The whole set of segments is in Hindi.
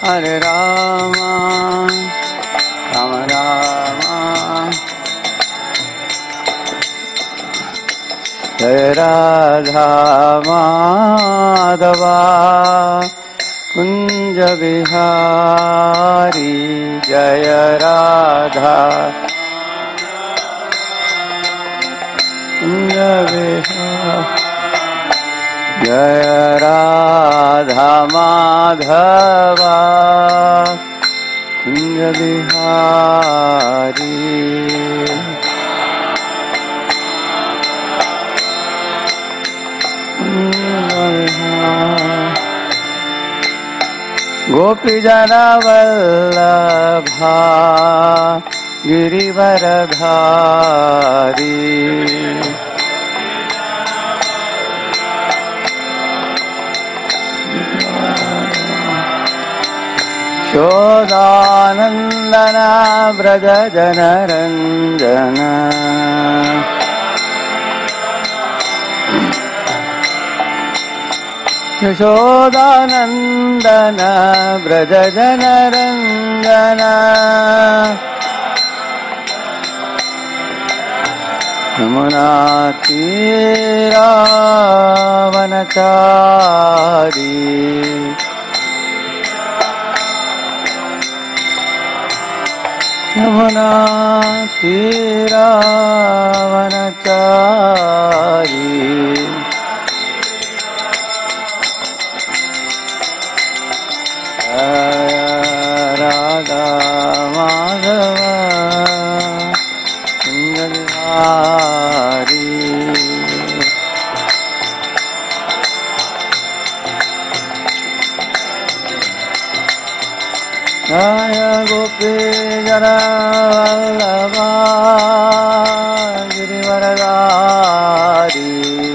Hare Rama, Rama Rama, Jaya Radha Madhava, Kunja Vihari, Jaya Radha Kunja Vihari, Jaya Radha Madhava, Kunja Vihari. Gopi Jana Vallabha Girivaradhari Shodanandana Braja Janaranjana Yashodanandana Braja Janaranjana Yamuna Tira Vanachari Yamuna Tira Vanachari Radha Madhava Kunja Vihari Jaya Gopi Jana Vallabha Girivaradhari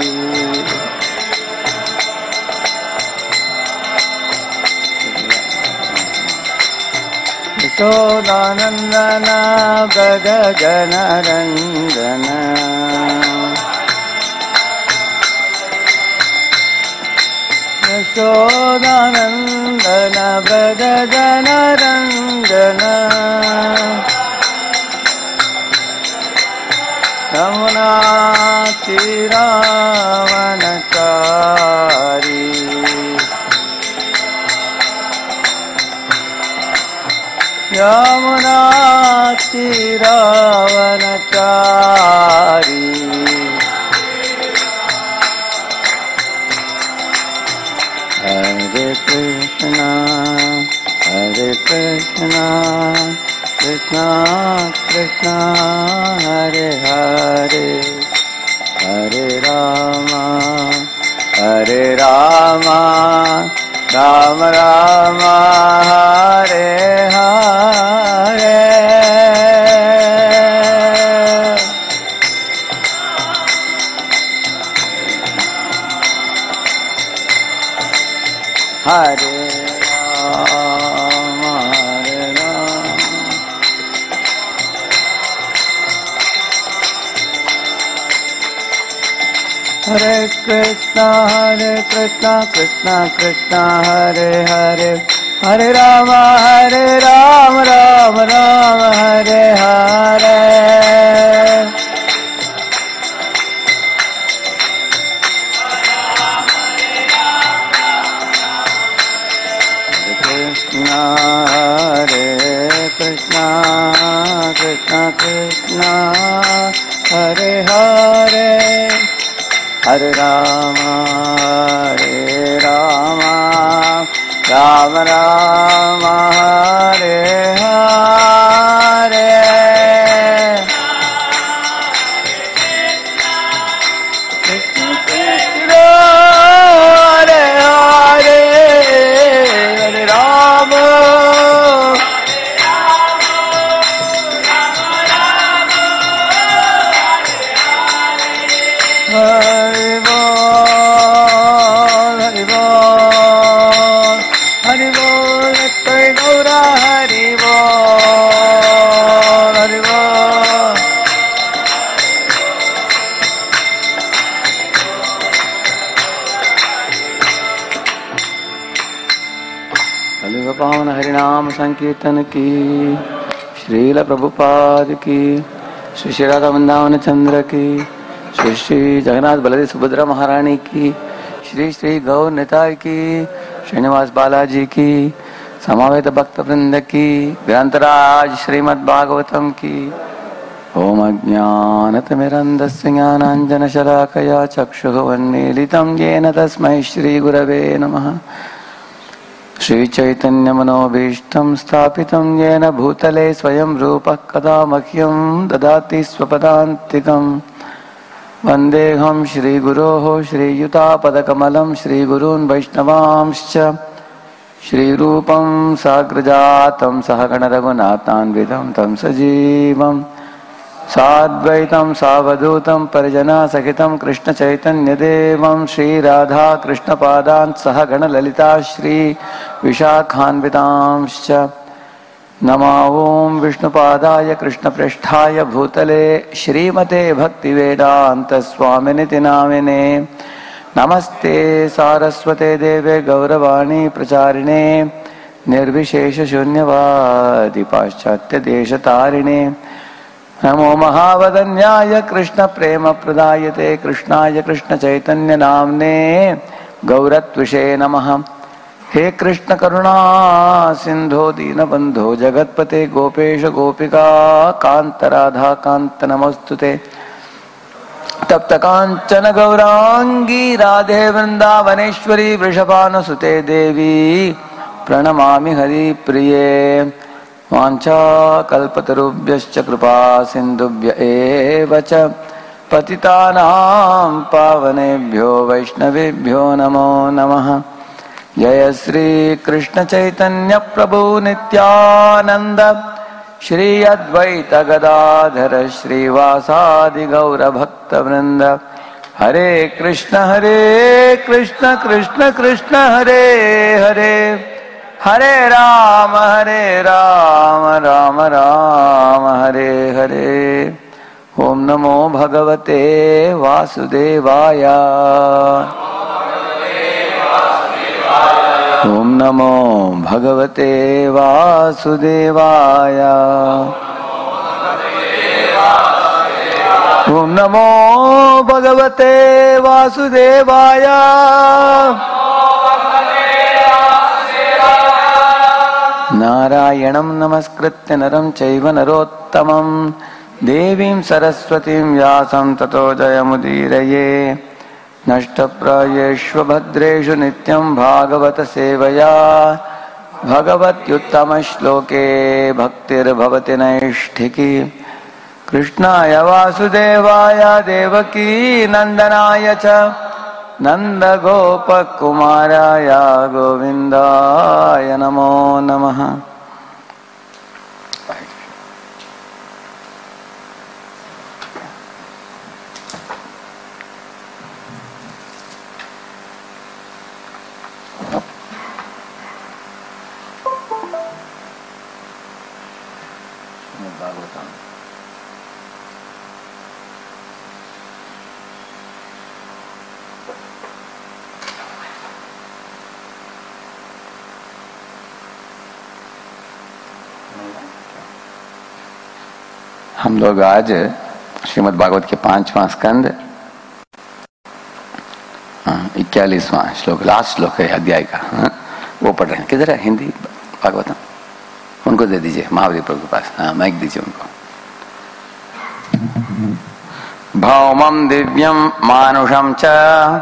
Yashodanandana Braja Janaranjana Yashodanandana Braja Janaranjana Yamuna Tira Vanachari Yamuna Tira Vanachari Hare Krishna, Hare Krishna, Krishna Krishna, Hare Hare, Hare Rama, Hare Rama, Rama Rama, Hare Hare. Hare Rama, Hare Rama. Hare Krishna, Krishna Krishna, Hare Hare, Hare Rama, Rama Rama, Hare Hare. Krishna, Krishna Krishna, Hare Hare, Hare Rama, Rama Rama, Hare Hare. Krishna Krishna, Hare Hare, Hare Rama. Hari Bol, Hari Bol, Hari Bol, Jai Gaura, Hari Bol, Hari Bol. कलियुग पावन हरिनाम संकीर्तन की, श्रील प्रभुपाद की, श्री श्री राधा वृंदावन चंद्र की, श्री श्री जगन्नाथ बलदेव सुभद्रा महारानी की, श्री श्री गौर निताय की, श्रीनिवास बालाजी की, समावेत भक्त वृंद की, ग्रंथराज श्रीमद् भागवतम की। ओम अज्ञानतिमिरन्धस्य ज्ञानाञ्जनशलाकया चक्षुरुन्मीलितं येन तस्मै श्रीगुरवे नमः। श्रीचैतन्यमनोभीष्टं स्थापितं येन भूतले स्वयं रूपः कदा मह्यं ददाति स्वपदान्तिकं। वन्देऽहं श्रीगुरोः श्रीयुतापदकमलं श्रीगुरून् वैष्णवांश्च श्रीरूपं साग्रजातं सहगणरघुनाथान्वितं तं सजीवं साद्वैतं सावधूतं परिजनसहितं कृष्णचैतन्यदेवं श्रीराधा कृष्णपादान् सह गणललिता श्रीविशाखान्वितांश्च। नमो ॐ विष्णुपादाय कृष्णप्रेष्ठाय भूतले श्रीमते भक्तिवेदान्तस्वामिनिति नामिने। नमस्ते सारस्वते देवे गौरवाणी प्रचारिणे निर्विशेषशून्यवादी पाश्चात्यदेशतारिणे। नमो महावदन्याय कृष्ण प्रेम प्रदायते कृष्णाय कृष्ण चैतन्य नामने गौरत्विषे नमः। हे कृष्ण करुणा सिंधो दीनबंधो जगतपते गोपेश गोपिका कांत राधा कांत नमोस्तुते। तप्त कांचन गौरांगी राधे वृंदावनेश्वरी वृषभानुसुते देवी प्रणमामि हरिप्रिये। वाञ्छाकल्पतरुभ्यश्च कृपा सिन्धुभ्य एव च पतितानां पावनेभ्यो वैष्णवेभ्यो नमो नमः। जय श्री कृष्ण चैतन्य प्रभु नित्यानंद श्री अद्वैत गदाधर श्रीवासादि गौर भक्त वृंद। हरे कृष्ण कृष्ण कृष्ण हरे हरे, हरे राम राम राम हरे हरे। ओम नमो भगवते वासुदेवाय। ओम नमो भगवते वासुदेवाय। ओम नमो भगवते वासुदेवाय। नारायणं नमस्कृत्य नरं चैव नरोत्तमं देवीं सरस्वतीं व्यासं ततो जयमुदीरये। नष्टप्रायेष्व भद्रेषु नित्यं भागवत सेवया भगवत्युत्तमश्लोके भक्तिर्भवति नैष्ठिकी। कृष्णाय वासुदेवाय देवकी नंदनाय च नंद गोपकुमाराय गोविंदाय नमो नमः। हम लोग आज श्रीमद् भागवत के 5वां स्कंद 41वां श्लोक, लास्ट श्लोक है अध्याय का, वो पढ़ रहे हैं। किधर है हिंदी भागवतम? उनको दे दीजिए, महावीर प्रभु के पास। हाँ, माइक दीजिए उनको। भौमं दिव्यं मानुषं च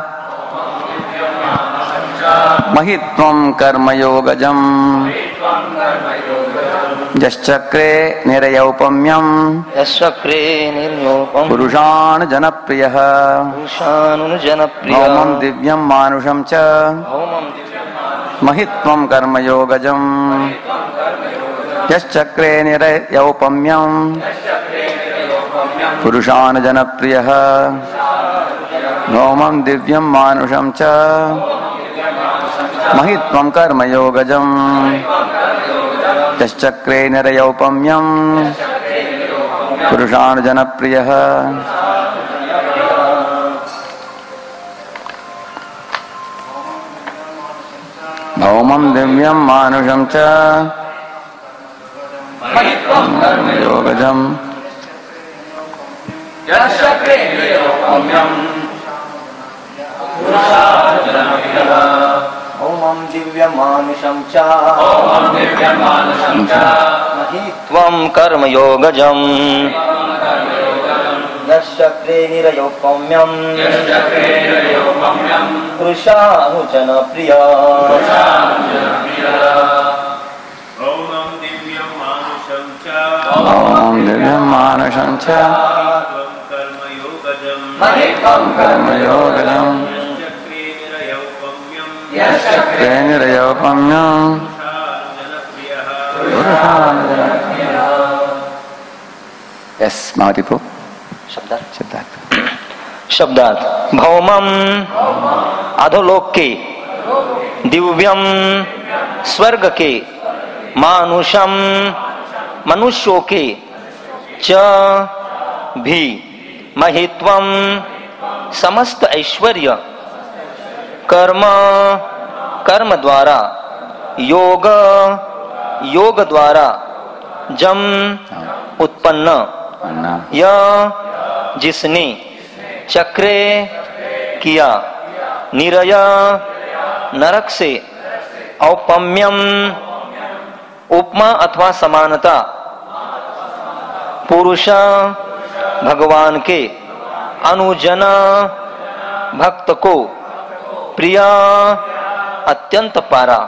महित्वं कर्मयोगजम् यश्चक्रे निरयौपम्यं पुरुषान् जनप्रियः। भौमं दिव्यं मानुषं च महित्वं कर्मयोगजम् यश्चक्रे निरयौपम्यं पुरुषान् जनप्रियः। भौमं दिव्यं मानुषं च महित्वं कर्मयोगजम् यश्चक्रे निरयौपम्यं पुरुषान् जनप्रियः। भौमं दिव्यं मानुषं च कर्मयोगजम् भौमं दिव्यमानुषं च महित्वं कर्मयोगजम् यश्चक्रे निरयोपम्यं पुरुषानुजनप्रिया भौमं दिव्यं मानुषं च कर्मयोगजम् यश्चक्रे निरयोपम्यं पुरुषानुजनप्रियः। यस मावतीपु शब्दार्थ भौमम अधोलोक के, दिव्यम स्वर्ग के, मानुषम मनुष्यों के, च भी, महित्वम समस्त ऐश्वर्य, कर्म कर्म द्वारा, योग योग द्वारा, जम उत्पन्न, यह जिसने, चक्रे किया, निरय नरक से, औपम्यम उपमा अथवा समानता, पुरुष भगवान के, अनुजन भक्त को, प्रिया अत्यंत पारा।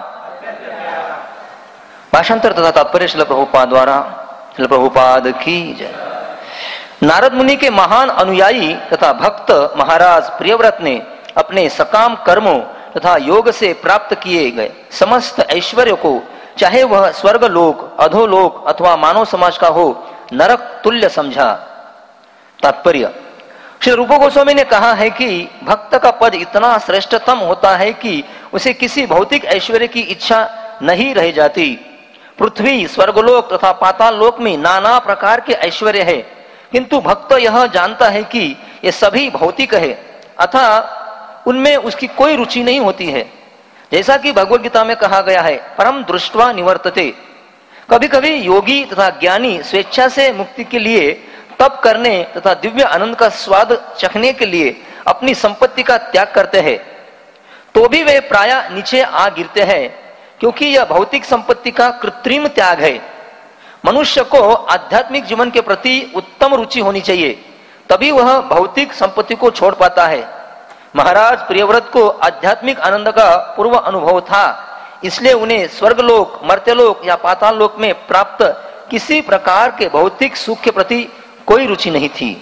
भाषांतर तथा तात्पर्य श्रील प्रभुपाद द्वारा। श्रील प्रभुपाद की जय। नारद मुनि के महान अनुयायी तथा भक्त महाराज प्रियव्रत ने अपने सकाम कर्मों तथा योग से प्राप्त किए गए समस्त ऐश्वर्य को, चाहे वह स्वर्गलोक, अधोलोक अथवा मानव समाज का हो, नरक तुल्य समझा। तात्पर्य श्री रूप गोस्वामी ने कहा है कि भक्त का पद इतना श्रेष्ठतम होता है कि उसे किसी भौतिक ऐश्वर्य की इच्छा नहीं रह जाती। पृथ्वी, स्वर्गलोक तथा पाताल लोक में नाना प्रकार के ऐश्वर्य है, किंतु भक्त यह जानता है कि ये सभी भौतिक है अतः उनमें उसकी कोई रुचि नहीं होती है। जैसा कि भगवद गीता में कहा गया है, परम दृष्ट्वा निवर्तते। कभी कभी योगी तथा ज्ञानी स्वेच्छा से मुक्ति के लिए तप करने तथा दिव्य आनंद का स्वाद चखने के लिए अपनी संपत्ति का त्याग करते हैं, तो भी वे प्राय नीचे आ गिरते हैं, क्योंकि यह भौतिक संपत्ति का कृत्रिम त्याग है। मनुष्य को आध्यात्मिक जीवन के प्रति उत्तम रुचि होनी चाहिए, तभी वह भौतिक संपत्ति को छोड़ पाता है। महाराज प्रियव्रत को आध्यात्मिक आनंद का पूर्व अनुभव था, इसलिए उन्हें स्वर्गलोक, मर्त्यलोक या पाताल लोक में प्राप्त किसी प्रकार के भौतिक सुख के प्रति कोई रुचि नहीं थी।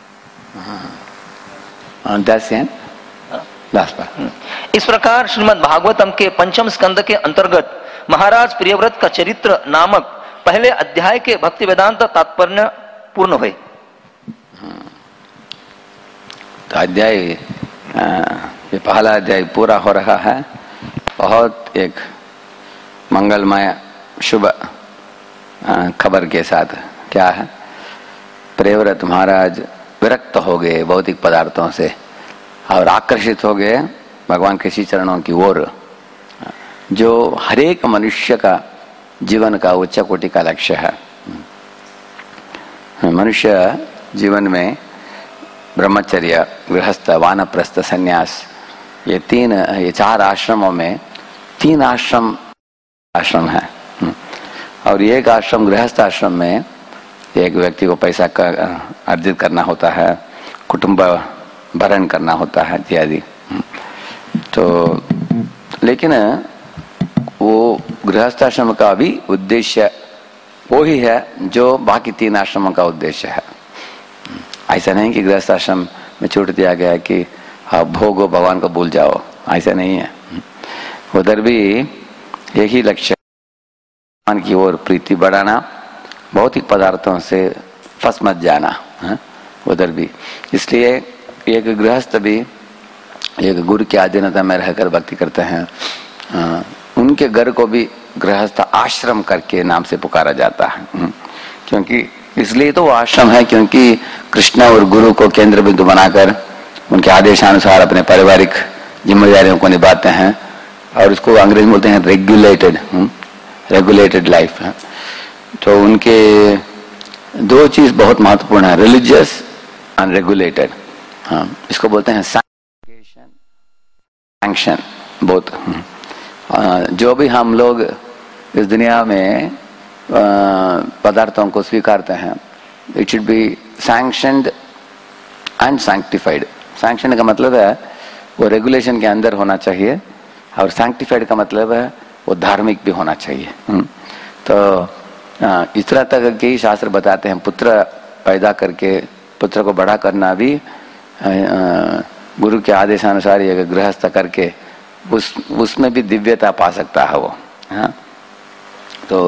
इस प्रकार श्रीमद् भागवतम के पंचम स्कंद के अंतर्गत महाराज प्रियव्रत का चरित्र नामक पहले अध्याय के भक्ति वेदांत तात्पर्य पूर्ण हुए। तो अध्याय ये पहला अध्याय पूरा हो रहा है। बहुत एक मंगलमय शुभ खबर के साथ। क्या है? प्रियव्रत महाराज विरक्त हो गए भौतिक पदार्थों से और आकर्षित हो गए भगवान के श्री चरणों की ओर, जो हरेक मनुष्य का जीवन का उच्च कोटि का लक्ष्य है। मनुष्य जीवन में ब्रह्मचर्य, गृहस्थ, वानप्रस्थ, संन्यास, ये चार आश्रमों में तीन आश्रम है और एक आश्रम गृहस्थ आश्रम में एक व्यक्ति को पैसा अर्जित करना होता है, कुटुंब भरण करना होता है इत्यादि। तो लेकिन वो गृहस्थ आश्रम का भी उद्देश्य वो ही है जो बाकी तीन आश्रमों का उद्देश्य है। ऐसा नहीं कि गृहस्थ आश्रम में छूट दिया गया है कि आप भोगो भगवान को भूल जाओ, ऐसा नहीं है। उधर भी यही लक्ष्य, भगवान की ओर प्रीति बढ़ाना, भौतिक पदार्थों से फंस मत जाना है उधर भी। इसलिए एक गृहस्थ भी एक गुरु की अधीनता में रहकर भक्ति करते हैं, उनके घर को भी गृहस्थ आश्रम करके नाम से पुकारा जाता है। क्योंकि इसलिए तो वो आश्रम है क्योंकि कृष्ण और गुरु को केंद्र बिंदु बनाकर उनके आदेशानुसार अपने पारिवारिक जिम्मेदारियों को निभाते हैं। और उसको अंग्रेजी में बोलते हैं रेगुलेटेड लाइफ। तो उनके दो चीज बहुत महत्वपूर्ण है, रिलीजियस एंड रेगुलेटेड। हाँ, इसको बोलते हैं सैंक्शन बहुत। जो भी हम लोग इस दुनिया में पदार्थों को स्वीकारते हैं, it should be sanctioned and sanctified. Sanction का मतलब है वो रेगुलेशन के अंदर होना चाहिए, और सैंक्टिफाइड का मतलब है वो धार्मिक भी होना चाहिए। तो इस तरह तक के शास्त्र बताते हैं, पुत्र पैदा करके पुत्र को बड़ा करना भी गुरु के आदेशानुसार ये गृहस्थ करके उसमें भी दिव्यता पा सकता है वो। हाँ, तो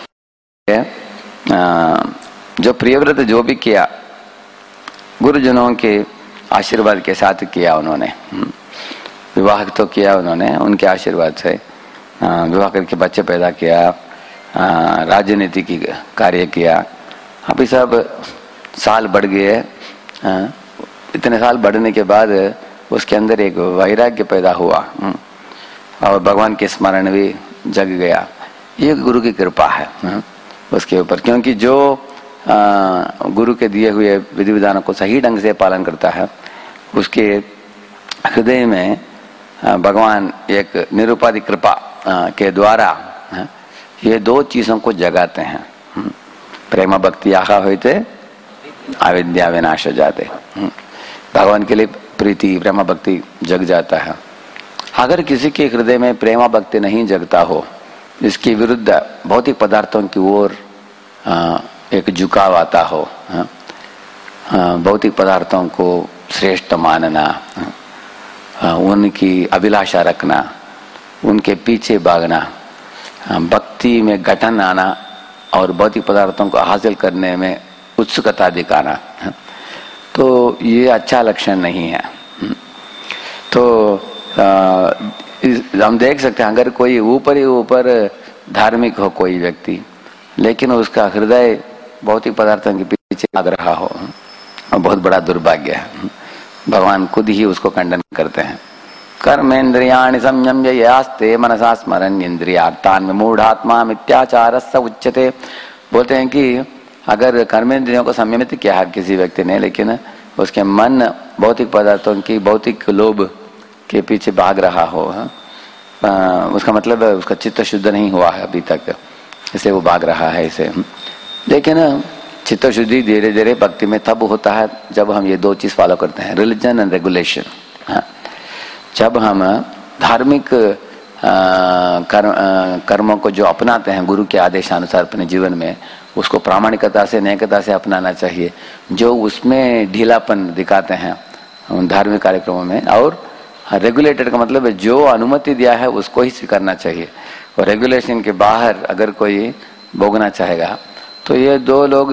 जो प्रियव्रत जो भी किया गुरुजनों के आशीर्वाद के साथ किया उन्होंने। विवाह तो किया उन्होंने उनके आशीर्वाद से, विवाह करके बच्चे पैदा किया, राजनीति की कार्य किया। अभी सब साल बढ़ गए, इतने साल बढ़ने के बाद उसके अंदर एक वैराग्य पैदा हुआ और भगवान के स्मरण भी जग गया। ये गुरु की कृपा है उसके ऊपर, क्योंकि जो गुरु के दिए हुए विधि विधानों को सही ढंग से पालन करता है, उसके हृदय में भगवान एक निरुपाधि कृपा के द्वारा ये दो चीजों को जगाते हैं। प्रेम भक्ति आहा होते अविद्या विनाश जाते। भगवान के लिए प्रीति प्रेम भक्ति जग जाता है। अगर किसी के हृदय में प्रेम भक्ति नहीं जगता हो, इसके विरुद्ध भौतिक पदार्थों की ओर एक झुकाव आता हो, भौतिक पदार्थों को श्रेष्ठ मानना, उनकी अभिलाषा रखना, उनके पीछे भागना, भक्ति में गठन आना और भौतिक पदार्थों को हासिल करने में उत्सुकता दिखाना, तो ये अच्छा लक्षण नहीं है। तो हम देख सकते हैं, अगर कोई ऊपर ही ऊपर धार्मिक हो कोई व्यक्ति, लेकिन उसका हृदय भौतिक पदार्थों के पीछे भाग रहा हो, बहुत बड़ा दुर्भाग्य है। भगवान खुद ही उसको खंडन करते हैं। कर्मेन्द्रियाणि संयम्य यास्ते मनसा स्मरन् इंद्रियार्थान् विमूढ़ात्मा मिथ्याचारस्य उच्यते। बोलते हैं कि अगर कर्मेंद्रियों को संयमित किया है किसी व्यक्ति ने, लेकिन उसके मन भौतिक पदार्थों की भौतिक लोभ के पीछे भाग रहा हो, उसका मतलब है उसका चित्त शुद्ध नहीं हुआ है अभी तक, इसलिए वो भाग रहा है इसे। लेकिन चित्त शुद्धि धीरे धीरे भक्ति में तब होता है जब हम ये दो चीज फॉलो करते हैं, रिलीजन एंड रेगुलेशन। जब हम धार्मिक कर्मों को जो अपनाते हैं गुरु के आदेशानुसार अपने जीवन में, उसको प्रामाणिकता से नैतिकता से अपनाना चाहिए। जो उसमें ढीलापन दिखाते हैं उन धार्मिक कार्यक्रमों में, और रेगुलेटेड का मतलब है जो अनुमति दिया है उसको ही स्वीकारना चाहिए, और रेगुलेशन के बाहर अगर कोई भोगना चाहेगा तो ये दो लोग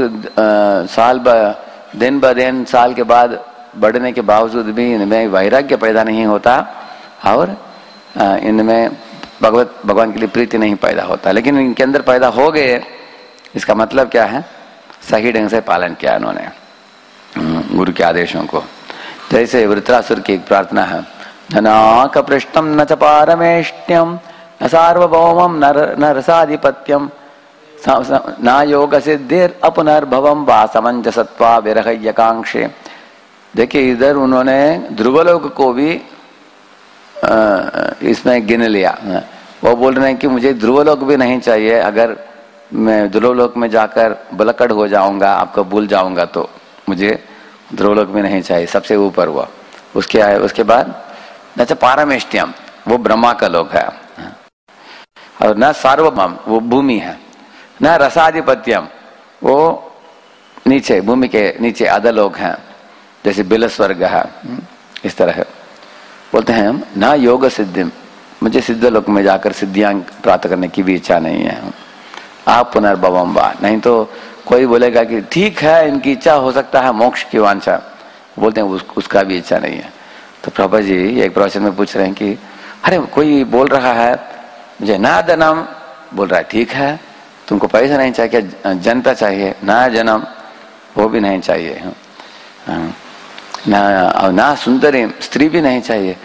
दिन ब दिन साल के बाद बढ़ने के बावजूद भी इनमें वैराग्य पैदा नहीं होता और इनमें भगवान के लिए प्रीति नहीं पैदा होता। लेकिन इनके अंदर पैदा हो गए, इसका मतलब क्या है? सही ढंग से पालन किया इन्होंने गुरु के आदेशों को। जैसे वृत्रासुर की एक प्रार्थना है, न पृष्ठम न च पारमेष्ट्यम न सार्वभौमम न रसाधिपत्यम न योग सिद्धिर अपनर्भवम वा समंजसत्वा विरहयकांक्षे। देखिए इधर उन्होंने ध्रुवलोक को भी इसमें गिन लिया। वो बोल रहे हैं कि मुझे ध्रुवलोक भी नहीं चाहिए, अगर मैं ध्रुवलोक में जाकर बलकड़ हो जाऊंगा, आपको भूल जाऊंगा, तो मुझे ध्रुवलोक भी नहीं चाहिए, सबसे ऊपर हुआ। उसके बाद न पारमेष्ट्यम, वो ब्रह्मा का लोक है, और न सार्वभौम, वो भूमि है, न रसाधिपत्यम, वो नीचे भूमि के नीचे अधलोक है, जैसे बिल स्वर्ग है, इस तरह है। बोलते हैं हम ना योग सिद्धिम, मुझे सिद्ध लोक में जाकर सिद्धियां प्राप्त करने की भी इच्छा नहीं है। आप पुनर्भवम वा, नहीं तो कोई बोलेगा कि ठीक है इनकी इच्छा हो सकता है मोक्ष की वांछा, बोलते हैं उसका भी इच्छा नहीं है। तो प्रभा जी एक प्रवचन में पूछ रहे हैं कि अरे कोई बोल रहा है मुझे ना जन्म, बोल रहा है ठीक है तुमको पैसा नहीं चाहिए, क्या जनता चाहिए, ना जन्म वो भी नहीं चाहिए, ना सुंदरी स्त्री भी नहीं चाहिए,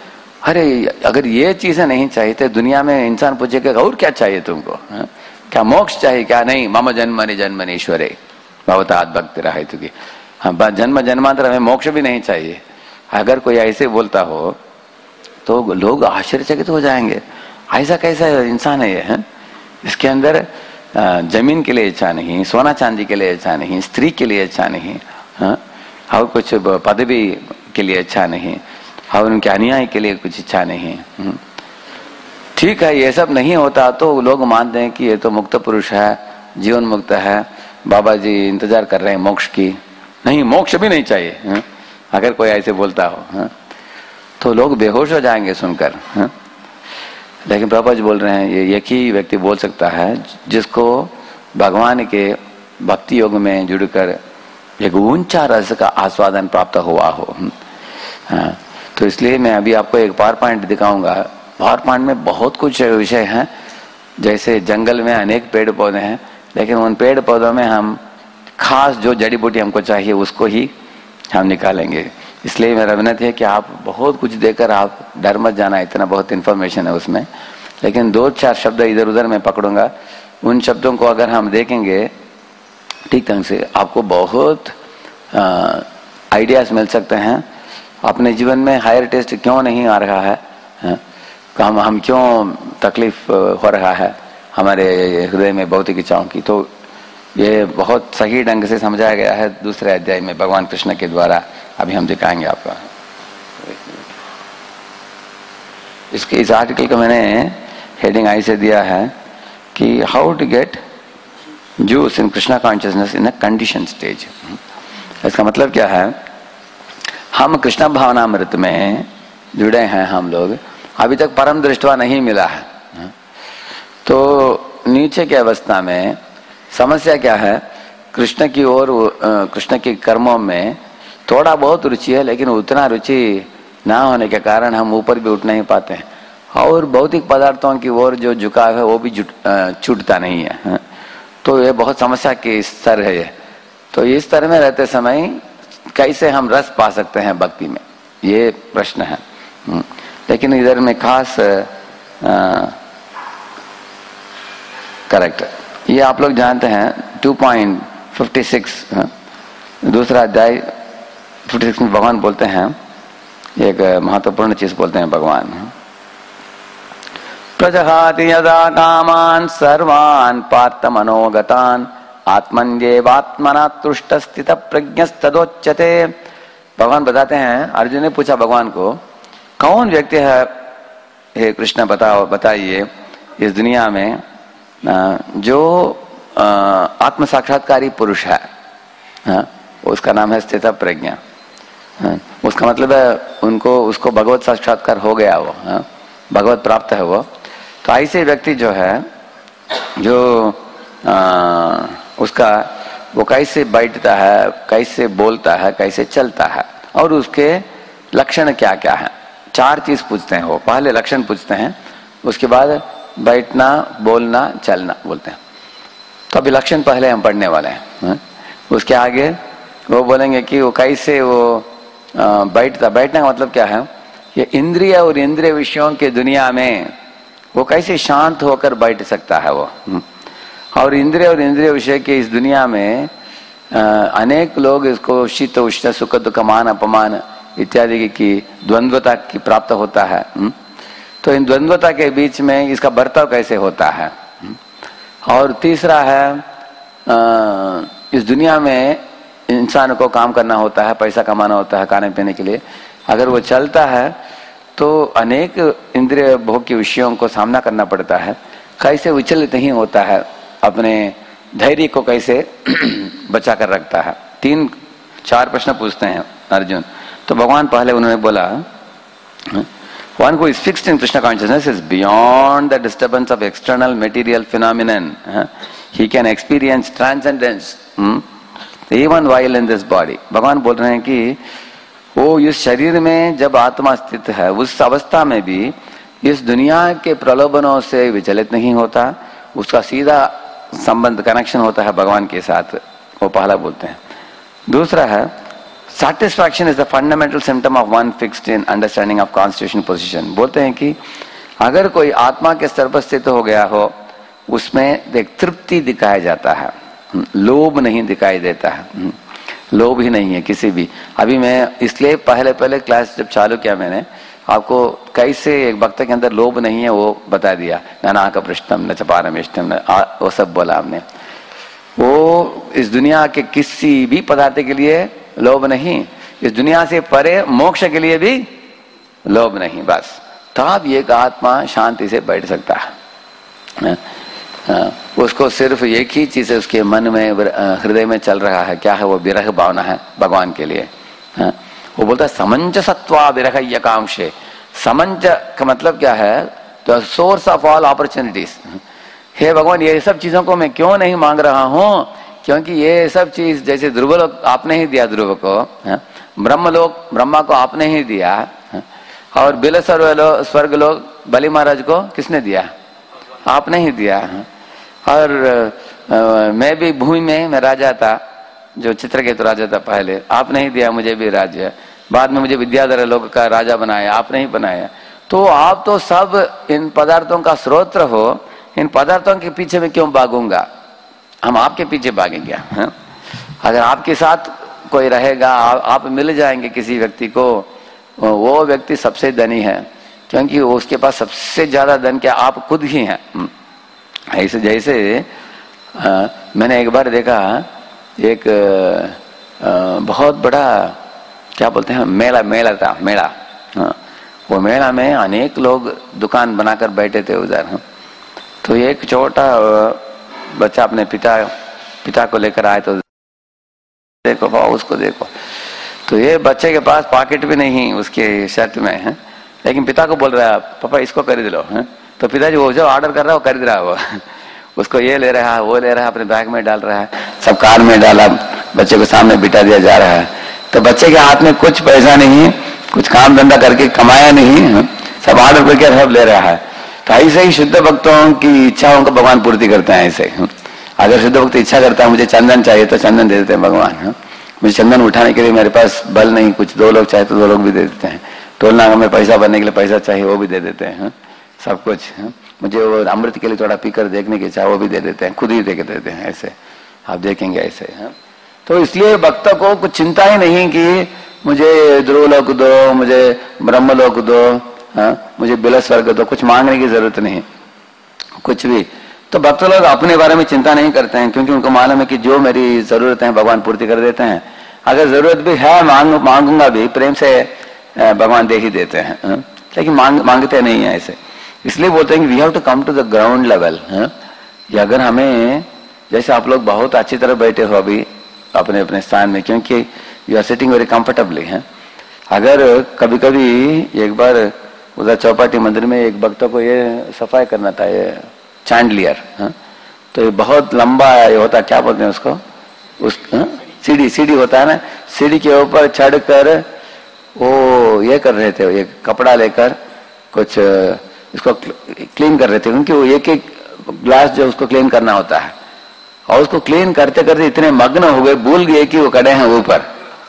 अरे अगर ये चीजें नहीं चाहिए तो दुनिया में इंसान पूछेगा और क्या चाहिए तुमको, हा? क्या मोक्ष चाहिए क्या? नहीं, मम जन्मनि जन्मनि ईश्वरे भवतात भक्ति रहे तुकी। हाँ, जन्म जन्मांतर में मोक्ष भी नहीं चाहिए। अगर कोई ऐसे बोलता हो तो लोग आश्चर्यचकित हो जाएंगे, ऐसा कैसा इंसान है ये, है? इसके अंदर जमीन के लिए इच्छा नहीं, सोना चांदी के लिए इच्छा नहीं, स्त्री के लिए इच्छा नहीं, हाँ? और कुछ पदवी के लिए इच्छा नहीं, और उनके अन्याय के लिए कुछ इच्छा नहीं। ठीक है, ये सब नहीं होता तो लोग मानते हैं कि ये तो मुक्त पुरुष है, जीवन मुक्त है, बाबा जी इंतजार कर रहे हैं मोक्ष की। नहीं, मोक्ष भी नहीं चाहिए, हाँ? अगर कोई ऐसे बोलता हो, हाँ? तो लोग बेहोश हो जाएंगे सुनकर, हाँ? लेकिन प्रभुपाद जी बोल रहे हैं ये एक ही व्यक्ति बोल सकता है जिसको भगवान के भक्ति योग में जुड़कर एक ऊंचा रस का आस्वादन प्राप्त हुआ हो। हाँ, तो इसलिए मैं अभी आपको एक पावर पॉइंट दिखाऊंगा। पावर पॉइंट में बहुत कुछ विषय हैं, जैसे जंगल में अनेक पेड़ पौधे हैं, लेकिन उन पेड़ पौधों में हम खास जो जड़ी बूटी हमको चाहिए उसको ही हम निकालेंगे। इसलिए मेरा विनती है कि आप बहुत कुछ देकर आप डर मत जाना, इतना बहुत इन्फॉर्मेशन है उसमें, लेकिन 2-4 शब्द इधर उधर मैं पकड़ूंगा। उन शब्दों को अगर हम देखेंगे ठीक ढंग से आपको बहुत आइडियाज मिल सकते हैं। अपने जीवन में हायर टेस्ट क्यों नहीं आ रहा है, हम क्यों तकलीफ हो रहा है हमारे हृदय में भौतिक इच्छाओं की, तो ये बहुत सही ढंग से समझाया गया है दूसरे अध्याय में भगवान कृष्ण के द्वारा। अभी हम दिखाएंगे आपको। इस आर्टिकल को मैंने हेडिंग आई से दिया है कि how to get juice in Krishna consciousness in a condition stage. इसका मतलब क्या है, हम कृष्ण भावनामृत में जुड़े हैं हम लोग, अभी तक परम दृष्टवा नहीं मिला है। तो नीचे की अवस्था में समस्या क्या है, कृष्ण की ओर कृष्ण के कर्मों में थोड़ा बहुत रुचि है, लेकिन उतना रुचि ना होने के कारण हम ऊपर भी उठ नहीं पाते हैं, और भौतिक पदार्थों की ओर जो झुकाव है वो भी छूटता नहीं है। तो ये बहुत समस्या के स्तर है ये। तो इस स्तर में रहते समय कैसे हम रस पा सकते हैं भक्ति में, ये प्रश्न है। लेकिन इधर में खास करेक्ट, ये आप लोग जानते हैं 2.56 दूसरा अध्याय 56 में भगवान बोलते हैं एक महत्वपूर्ण चीज बोलते हैं भगवान, प्रजहाति यदा कामान सर्वान पार्थ मनोगतान आत्मन्येवात्मना तुष्ट स्थित प्रज्ञस्तदोच्यते। भगवान बताते हैं, अर्जुन ने पूछा भगवान को, कौन व्यक्ति है हे कृष्ण बताइए इस दुनिया में जो आत्म साक्षात्कारी पुरुष है, उसका नाम है स्थित प्रज्ञा। उसका मतलब है उसको भगवत साक्षात्कार हो गया, वो भगवत प्राप्त है वो। तो ऐसे व्यक्ति जो है जो उसका वो कैसे बैठता है, कैसे बोलता है, कैसे चलता है, और उसके लक्षण क्या क्या है, 4 चीज पूछते हैं वो। पहले लक्षण पूछते हैं, उसके बाद बैठना, बोलना, चलना बोलते हैं। तो अभी लक्षण पहले हम पढ़ने वाले हैं। उसके आगे वो बोलेंगे कि वो कैसे वो बैठने का मतलब क्या है, ये इंद्रिय और इंद्रिय विषयों के दुनिया में वो कैसे शांत होकर बैठ सकता है वो। और इंद्रिय विषय के इस दुनिया में अनेक लोग इसको शीत उष्ण सुख दुख मान अपमान इत्यादि की द्वंद्वता की प्राप्त होता है। तो इन द्वंद्वता के बीच में इसका बर्ताव कैसे होता है। और तीसरा है इस दुनिया में इंसान को काम करना होता है, पैसा कमाना होता है खाने पीने के लिए। अगर वो चलता है तो अनेक इंद्रिय भोग के विषयों को सामना करना पड़ता है, कैसे विचलित नहीं होता है, अपने धैर्य को कैसे बचा कर रखता है। 3-4 प्रश्न पूछते हैं अर्जुन। तो भगवान पहले उन्होंने बोला, one who is fixed in Krishna consciousness is beyond the disturbance of external material phenomenon. He can experience transcendence even while in this body. भगवान बोल रहे हैं कि वो इस शरीर में जब आत्मा स्थित है उस अवस्था में भी इस दुनिया के प्रलोभनों से विचलित नहीं होता, उसका सीधा संबंध कनेक्शन होता है भगवान के साथ, वो पहला बोलते हैं। दूसरा है satisfaction is the fundamental symptom of one fixed in understanding of constitutional position. बोलते हैं कि अगर कोई आत्मा के स्तर पर स्थित हो गया हो, उसमें एक तृप्ति दिखाया जाता है, लोभ नहीं दिखाई देता है, लोभ ही नहीं है किसी भी। अभी मैं इसलिए पहले क्लास जब चालू किया मैंने आपको कैसे एक भक्त के अंदर लोभ नहीं है वो बता दिया। नाना का पृष्ठम न चपारमेष्टम न वो सब बोला हमने। वो इस दुनिया के किसी भी पदार्थ के लिए लोभ नहीं, इस दुनिया से परे मोक्ष के लिए भी लोभ नहीं, बस तब एक आत्मा शांति से बैठ सकता है। उसको सिर्फ एक ही चीज है उसके मन में हृदय में चल रहा है, क्या है वो विरह भावना है भगवान के लिए। वो बोलता है समंजसत्वा विरह यकांक्षे। समंज का मतलब क्या है? तो सोर्स ऑफ ऑल अपॉर्चुनिटीज। हे भगवान ये सब चीजों को मैं क्यों नहीं मांग रहा हूं, क्योंकि ये सब चीज जैसे ध्रुवलोक आपने ही दिया, ध्रुव को ब्रह्मलोक ब्रह्मा को आपने ही दिया, और बिल स्वर्ग लोक बलि महाराज को किसने दिया? आपने ही दिया। और मैं भी भूमि में मैं राजा था, जो चित्रकेतु राजा था पहले, आपने ही दिया मुझे भी राज्य। बाद में मुझे विद्याधर लोक का राजा बनाया, आपने ही बनाया। तो आप तो सब इन पदार्थों का स्रोत हो, इन पदार्थों के पीछे मैं क्यों भागूंगा? हम आपके पीछे भागेंगे। अगर आपके साथ कोई रहेगा, आप मिल जाएंगे किसी व्यक्ति को, वो व्यक्ति सबसे धनी है, क्योंकि उसके पास सबसे ज्यादा धन क्या? आप खुद ही हैं। ऐसे जैसे मैंने एक बार देखा एक बहुत बड़ा क्या बोलते हैं मेला था, मेला। वो मेला में अनेक लोग दुकान बनाकर बैठे थे उधर। तो एक छोटा बच्चा अपने पिता को लेकर आए, तो देखो भाव उसको देखो। तो ये बच्चे के पास पॉकेट भी नहीं उसके शर्ट में है, लेकिन पिता को बोल रहा है पापा इसको खरीद लो। तो पिताजी वो जो ऑर्डर कर रहा है वो खरीद रहा है, वो उसको ये ले रहा है वो ले रहा है, अपने बैग में डाल रहा है, सब कार में डाला, बच्चे को सामने बिठा दिया जा रहा है। तो बच्चे के हाथ में कुछ पैसा नहीं, कुछ काम धंधा करके कमाया नहीं, सब ऑर्डर करके सब ले रहा है। तो ऐसे ही शुद्ध भक्तों की इच्छाओं को भगवान पूर्ति करते हैं। ऐसे अगर शुद्ध भक्त इच्छा करता है मुझे चंदन चाहिए तो चंदन दे देते हैं भगवान। मुझे चंदन उठाने के लिए मेरे पास बल नहीं, कुछ 2 लोग चाहे तो 2 लोग भी दे देते हैं। टोल नाका में पैसा भरने के लिए पैसा चाहिए वो भी दे देते हैं, सब कुछ। मुझे वो अमृत के लिए थोड़ा पीकर देखने की इच्छा वो भी दे देते हैं, खुद ही दे के देते हैं। ऐसे आप देखेंगे ऐसे। तो इसलिए भक्त को कुछ चिंता ही नहीं कि मुझे ध्रुवलोक दो, मुझे ब्रह्मलोक दो, मुझे बिल स्वर्ग दो, कुछ मांगने की जरूरत नहीं कुछ भी। तो भक्त लोग अपने बारे में चिंता नहीं करते हैं, क्योंकि उनको मालूम है कि जो मेरी जरूरत है भगवान पूर्ति कर देते हैं। अगर जरूरत भी है मांगूंगा भी, प्रेम से भगवान दे ही देते हैं, लेकिन मांगते नहीं है ऐसे। इसलिए बोलते हैं कि we have to come to the ground level. अगर हमें, जैसे आप लोग बहुत अच्छी तरह बैठे हो अभी अपने अपने स्थान में, क्योंकि you are sitting very comfortably है। अगर कभी कभी एक बार उधर चौपाटी मंदिर में एक भक्त को ये सफाई करना था, ये चैंडलियर, तो ये बहुत लंबा ये होता, क्या बोलते हैं उसको, उस सीढ़ी होता है ना, सीढ़ी के ऊपर चढ़कर वो ये कर रहे थे, एक कपड़ा लेकर कुछ इसको क्लीन कर रहे थे, क्योंकि वो एक एक ग्लास जो उसको क्लीन करना होता है, और उसको क्लीन करते करते इतने मग्न हो गए, भूल गए कि वो खड़े हैं ऊपर।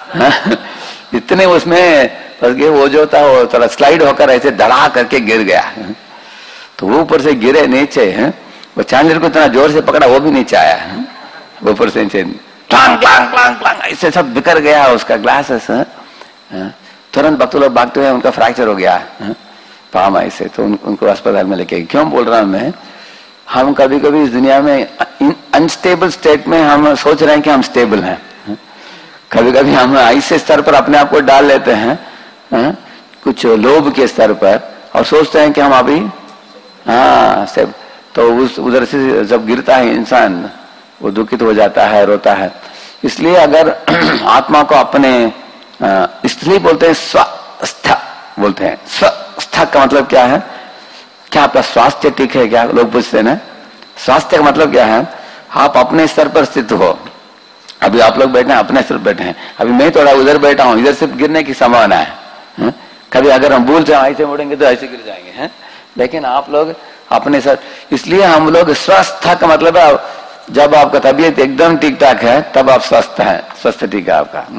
इतने उसमें फंस गए, वो जो था वो थोड़ा स्लाइड होकर ऐसे धड़ा करके गिर गया। तो वो ऊपर से गिरे नीचे, वो चांदर को इतना जोर से पकड़ा वो भी नीचे आया, ऊपर से नीचे क्लांग क्लांग क्लांग क्लांग ऐसे सब बिखर गया उसका ग्लासेस। तुरंत भक्त लोग भागते हुए उनका फ्रैक्चर हो गया पाम ऐसे, तो उनको अस्पताल में लेके। क्यों बोल रहा हूं मैं, हम कभी कभी इस दुनिया में अनस्टेबल स्टेट में हम सोच रहे हैं कि हम स्टेबल हैं। कभी कभी हम ऐसे स्तर पर अपने आप को डाल लेते हैं, कुछ लोभ के स्तर पर, और सोचते हैं कि हम अभी स्टेबल। तो उस उधर से जब गिरता है इंसान वो दुखित हो जाता है, रोता है। इसलिए अगर आत्मा को अपने, इसलिए बोलते हैं स्वस्थ, बोलते हैं स्वस्थ का मतलब क्या है? क्या आपका स्वास्थ्य ठीक है क्या? लोग पूछते हैं ना, स्वास्थ्य का मतलब क्या है? आप अपने स्तर पर स्थित हो। अभी आप लोग बैठे हैं अपने स्तर पर बैठे हैं, अभी मैं थोड़ा उधर बैठा हूं, इधर से गिरने की संभावना है। कभी अगर हम भूल जाए ऐसे मुड़ेंगे तो ऐसे गिर जाएंगे, हैं? लेकिन आप लोग अपने सर, इसलिए हम लोग स्वस्थ का मतलब है जब आपका तबीयत एकदम ठीक ठाक है तब आप स्वस्थ हैं, स्वस्थ ठीक है आपका।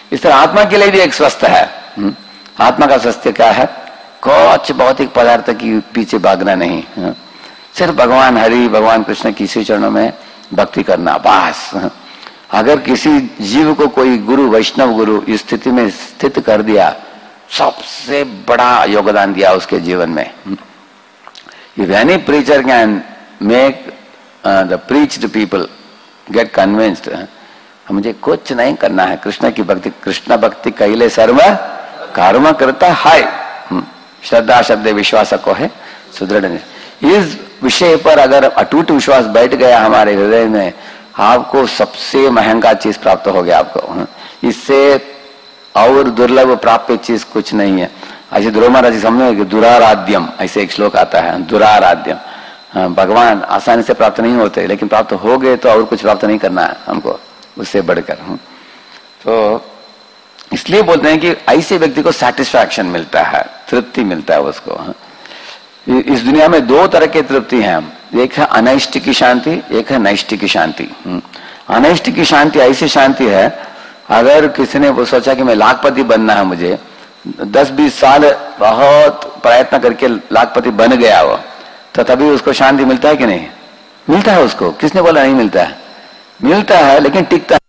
इस तरह आत्मा के लिए भी एक स्वस्थ है। आत्मा का स्वास्थ्य क्या है? कुछ भौतिक पदार्थ की पीछे भागना नहीं, सिर्फ भगवान हरि भगवान कृष्ण की श्री चरणों में भक्ति करना बस। अगर किसी जीव को कोई गुरु वैष्णव गुरु इस स्थिति में स्थित कर दिया, सबसे बड़ा योगदान दिया उसके जीवन में। If any preacher can make the preached people get convinced, मुझे कुछ नहीं करना है, कृष्ण की भक्ति, कृष्ण भक्ति कैले सर्व कर्म करता है, श्रद्धा शब्द विश्वास को है सुदृढ़। इस विषय पर अगर अटूट विश्वास बैठ गया हमारे हृदय में, आपको सबसे महंगा चीज प्राप्त हो गया आपको। इससे और दुर्लभ प्राप्य चीज कुछ नहीं है। ऐसे ध्रुव महाराज जी समझो कि दुराराध्यम, ऐसे एक श्लोक आता है, दुराराध्यम। भगवान आसानी से प्राप्त नहीं होते, लेकिन प्राप्त हो गए तो और कुछ प्राप्त नहीं करना है हमको उससे बढ़कर। तो इसलिए बोलते हैं कि ऐसे व्यक्ति को सेटिस्फैक्शन मिलता है, तृप्ति मिलता है उसको। इस दुनिया में दो तरह की तृप्ति है, एक है अनैष्ट की शांति, एक है नैष्ट की शांति। अनैष्ट की शांति ऐसी शांति है, अगर किसी ने वो सोचा कि मैं लाखपति बनना है, मुझे 10-20 साल बहुत प्रयत्न करके लाखपति बन गया वो, तो तभी उसको शांति मिलता है कि नहीं? मिलता है उसको। किसने बोला नहीं मिलता है? मिलता है, लेकिन टिकता नहीं।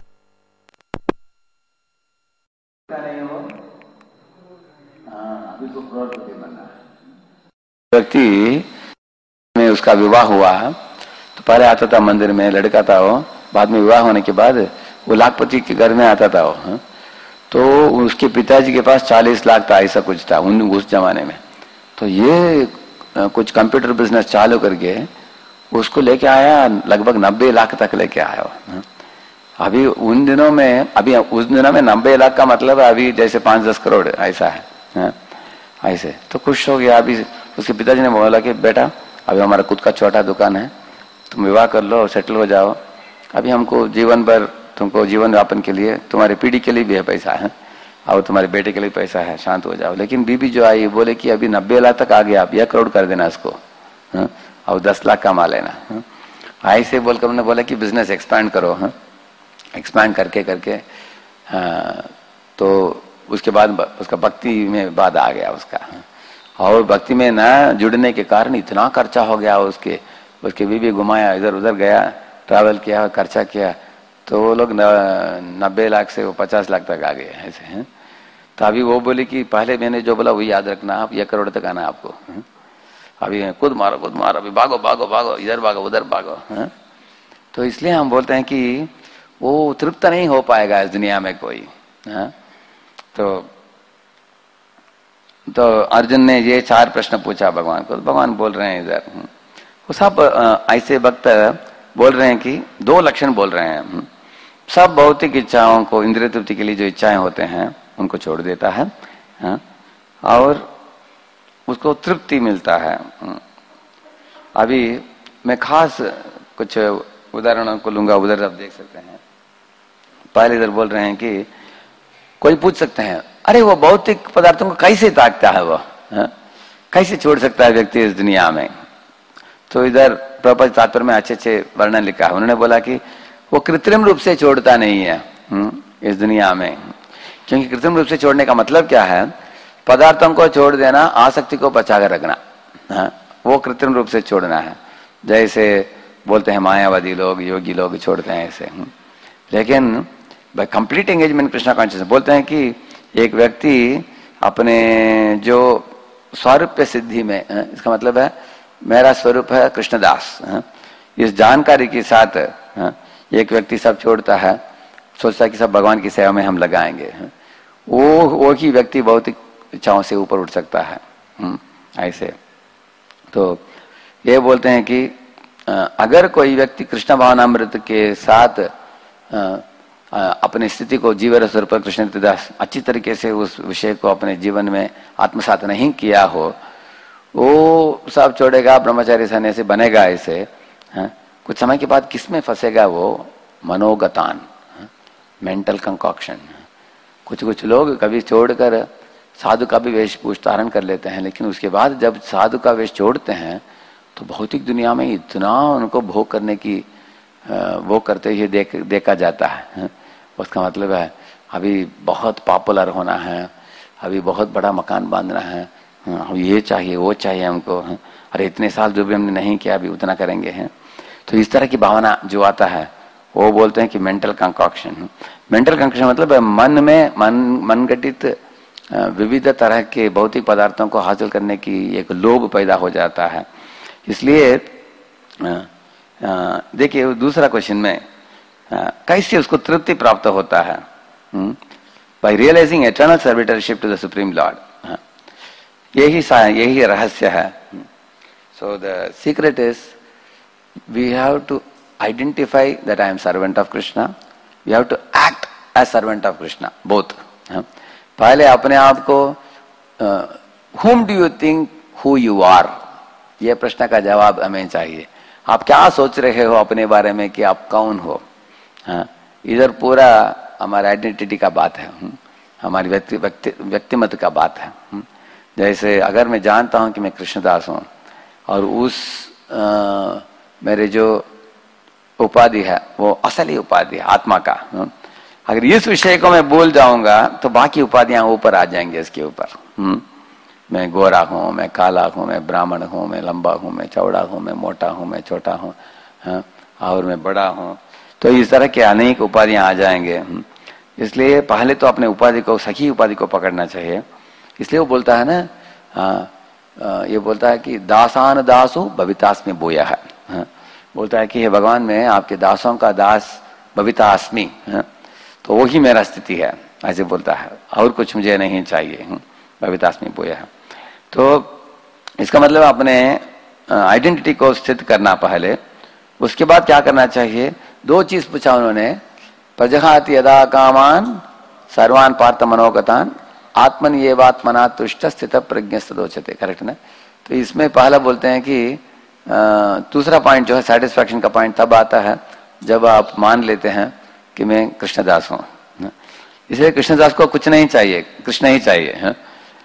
व्यक्ति में उसका विवाह हुआ, तो पहले आता था मंदिर में, लड़का था वो, बाद में विवाह होने के बाद वो लाखपति के घर में आता था वो। तो उसके पिताजी के पास 40 लाख था, ऐसा कुछ था उस जमाने में। तो ये कुछ कंप्यूटर बिजनेस चालू करके उसको लेके आया, लगभग 90 लाख तक लेके आया। अभी उन दिनों में, अभी उस दिनों में 90 लाख का मतलब है अभी जैसे 5-10 करोड़ ऐसा है, ऐसे। तो खुश हो गया। अभी उसके पिताजी ने बोला कि बेटा अभी हमारा खुद का छोटा दुकान है, तुम विवाह कर लो और सेटल हो जाओ, अभी हमको जीवन भर तुमको जीवन यापन के लिए, तुम्हारी पीढ़ी के लिए भी है पैसा है, और तुम्हारे बेटे के लिए पैसा है, शांत हो जाओ। लेकिन बीबी जो आई बोले कि अभी 90 लाख तक आ गया, आप 1 करोड़ कर देना इसको, और 10 लाख कमा लेना। ऐसे बोलकर उन्होंने बोला कि बिजनेस एक्सपैंड करो। एक्सपैंड करके करके तो उसके बाद उसका भक्ति में बाद आ गया उसका, और भक्ति में न जुड़ने के कारण इतना खर्चा हो गया उसके बीबी घुमाया, इधर उधर गया, ट्रैवल किया, खर्चा किया, तो वो लोग 90 लाख से वो 50 लाख तक आ गए ऐसे हैं। तो अभी वो बोले कि पहले मैंने जो बोला वही याद रखना, आप 1 करोड़ तक आना आपको। अभी खुद मारो, अभी भागो भागो भागो, इधर भागो उधर भागो। तो इसलिए हम बोलते हैं कि वो तृप्त नहीं हो पाएगा इस दुनिया में कोई। तो अर्जुन ने ये 4 प्रश्न पूछा भगवान को, भगवान बोल रहे हैं इधर, वो सब ऐसे वक्त बोल रहे हैं कि 2 लक्षण बोल रहे हैं। सब भौतिक इच्छाओं को, इंद्रिय तृप्ति के लिए जो इच्छाएं होते हैं उनको छोड़ देता है, और उसको तृप्ति मिलता है। अभी मैं खास कुछ उदाहरणों को लूंगा, उधर आप देख सकते हैं। पहले इधर बोल रहे हैं कि कोई पूछ सकते हैं, अरे वो भौतिक पदार्थों को कैसे त्यागता है, वो कैसे छोड़ सकता है व्यक्ति इस दुनिया में? तो इधर प्रपंच तात्पर्य में अच्छे वर्णन लिखा है। उन्होंने बोला कि वो कृत्रिम रूप से छोड़ता नहीं है इस दुनिया में, क्योंकि कृत्रिम रूप से छोड़ने का मतलब क्या है? पदार्थों को छोड़ देना, आसक्ति को बचा कर रखना, वो कृत्रिम रूप से छोड़ना है। जैसे बोलते हैं मायावादी लोग, योगी लोग छोड़ते हैं ऐसे। लेकिन by complete engagement Krishna consciousness बोलते हैं कि एक व्यक्ति अपने जो स्वरूप सिद्धि में, इसका मतलब है मेरा स्वरूप है कृष्णदास, इस जानकारी के साथ एक व्यक्ति सब छोड़ता है, सोचता है कि सब भगवान की सेवा में हम लगाएंगे, वो ही व्यक्ति भौतिक इच्छाओं से ऊपर उठ सकता है ऐसे। तो ये बोलते हैं कि अगर कोई व्यक्ति कृष्ण भावनामृत के साथ अपनी स्थिति को जीवन स्वरूप कृष्ण दास अच्छी तरीके से उस विषय को अपने जीवन में आत्मसात नहीं किया हो, वो सब छोड़ेगा, ब्रह्मचारी सन्यासी बनेगा ऐसे। कुछ समय के बाद किसमें फंसेगा वो? मनोगतान, मेंटल कंकॉक्शन। कुछ लोग कभी छोड़कर साधु का भी वेशभूष धारण कर लेते हैं, लेकिन उसके बाद जब साधु का वेश छोड़ते हैं तो भौतिक दुनिया में इतना उनको भोग करने की वो करते हुए देखा जाता है। उसका मतलब है अभी बहुत पॉपुलर होना है, अभी बहुत बड़ा मकान बांधना है, अब ये चाहिए वो चाहिए हमको, अरे इतने साल जो भी हमने नहीं किया अभी उतना करेंगे हैं। तो इस तरह की भावना जो आता है वो बोलते हैं कि मेंटल कंकॉक्शन। मेंटल कंकॉक्शन मतलब मन में मन घटित विविध तरह के भौतिक पदार्थों को हासिल करने की एक लोभ पैदा हो जाता है। इसलिए देखिए दूसरा क्वेश्चन में कैसे उसको तृप्ति प्राप्त होता है? By realising eternal servitorship to the supreme lord. यही रहस्य है। So the secret is we have to identify that I am servant of Krishna. We have to act as servant of Krishna, both. पहले अपने आप को whom do you think who you are, ये प्रश्न का जवाब हमें चाहिए। आप क्या सोच रहे हो अपने बारे में कि आप कौन हो? इधर पूरा हमारा आइडेंटिटी का बात है, हमारी व्यक्तिमत्व का बात है। जैसे अगर मैं जानता हूं कि मैं कृष्णदास हूं और उस मेरे जो उपाधि है वो असली उपाधि है आत्मा का, अगर इस विषय को मैं भूल जाऊंगा तो बाकी उपाधियां ऊपर आ जाएंगे इसके ऊपर। मैं गोरा हूं, मैं काला हूं, मैं ब्राह्मण हूं, मैं लंबा हूं, मैं चौड़ा हूं, मैं मोटा हूं, मैं छोटा हूं, और मैं बड़ा हूं। तो इस तरह के अनेक उपाधियां आ जाएंगे। इसलिए पहले तो अपने उपाधि को, सखी उपाधि को पकड़ना चाहिए। इसलिए वो बोलता है ना, ये बोलता है कि दासान दासो भवितास्मि बोया है। बोलता है कि हे भगवान मैं आपके दासों का दास भविता अस्मि, तो वही मेरा स्थिति है, ऐसे बोलता है, और कुछ मुझे नहीं चाहिए, भविता अस्मि बोया है। तो इसका मतलब अपने आइडेंटिटी को स्थित करना पहले, उसके बाद क्या करना चाहिए? दो चीज पूछा उन्होंने, प्रजहाति यदा कामान सर्वान पार्थ मनोगतान आत्मन ये बात्मना तुष्ट स्थित प्रज्ञ सदोचते। करेक्ट ना? तो इसमें पहला बोलते हैं कि दूसरा पॉइंट जो है सेटिस्फैक्शन का पॉइंट तब आता है जब आप मान लेते हैं कि मैं कृष्णदास हूं। इसलिए कृष्णदास को कुछ नहीं चाहिए, कृष्ण ही चाहिए।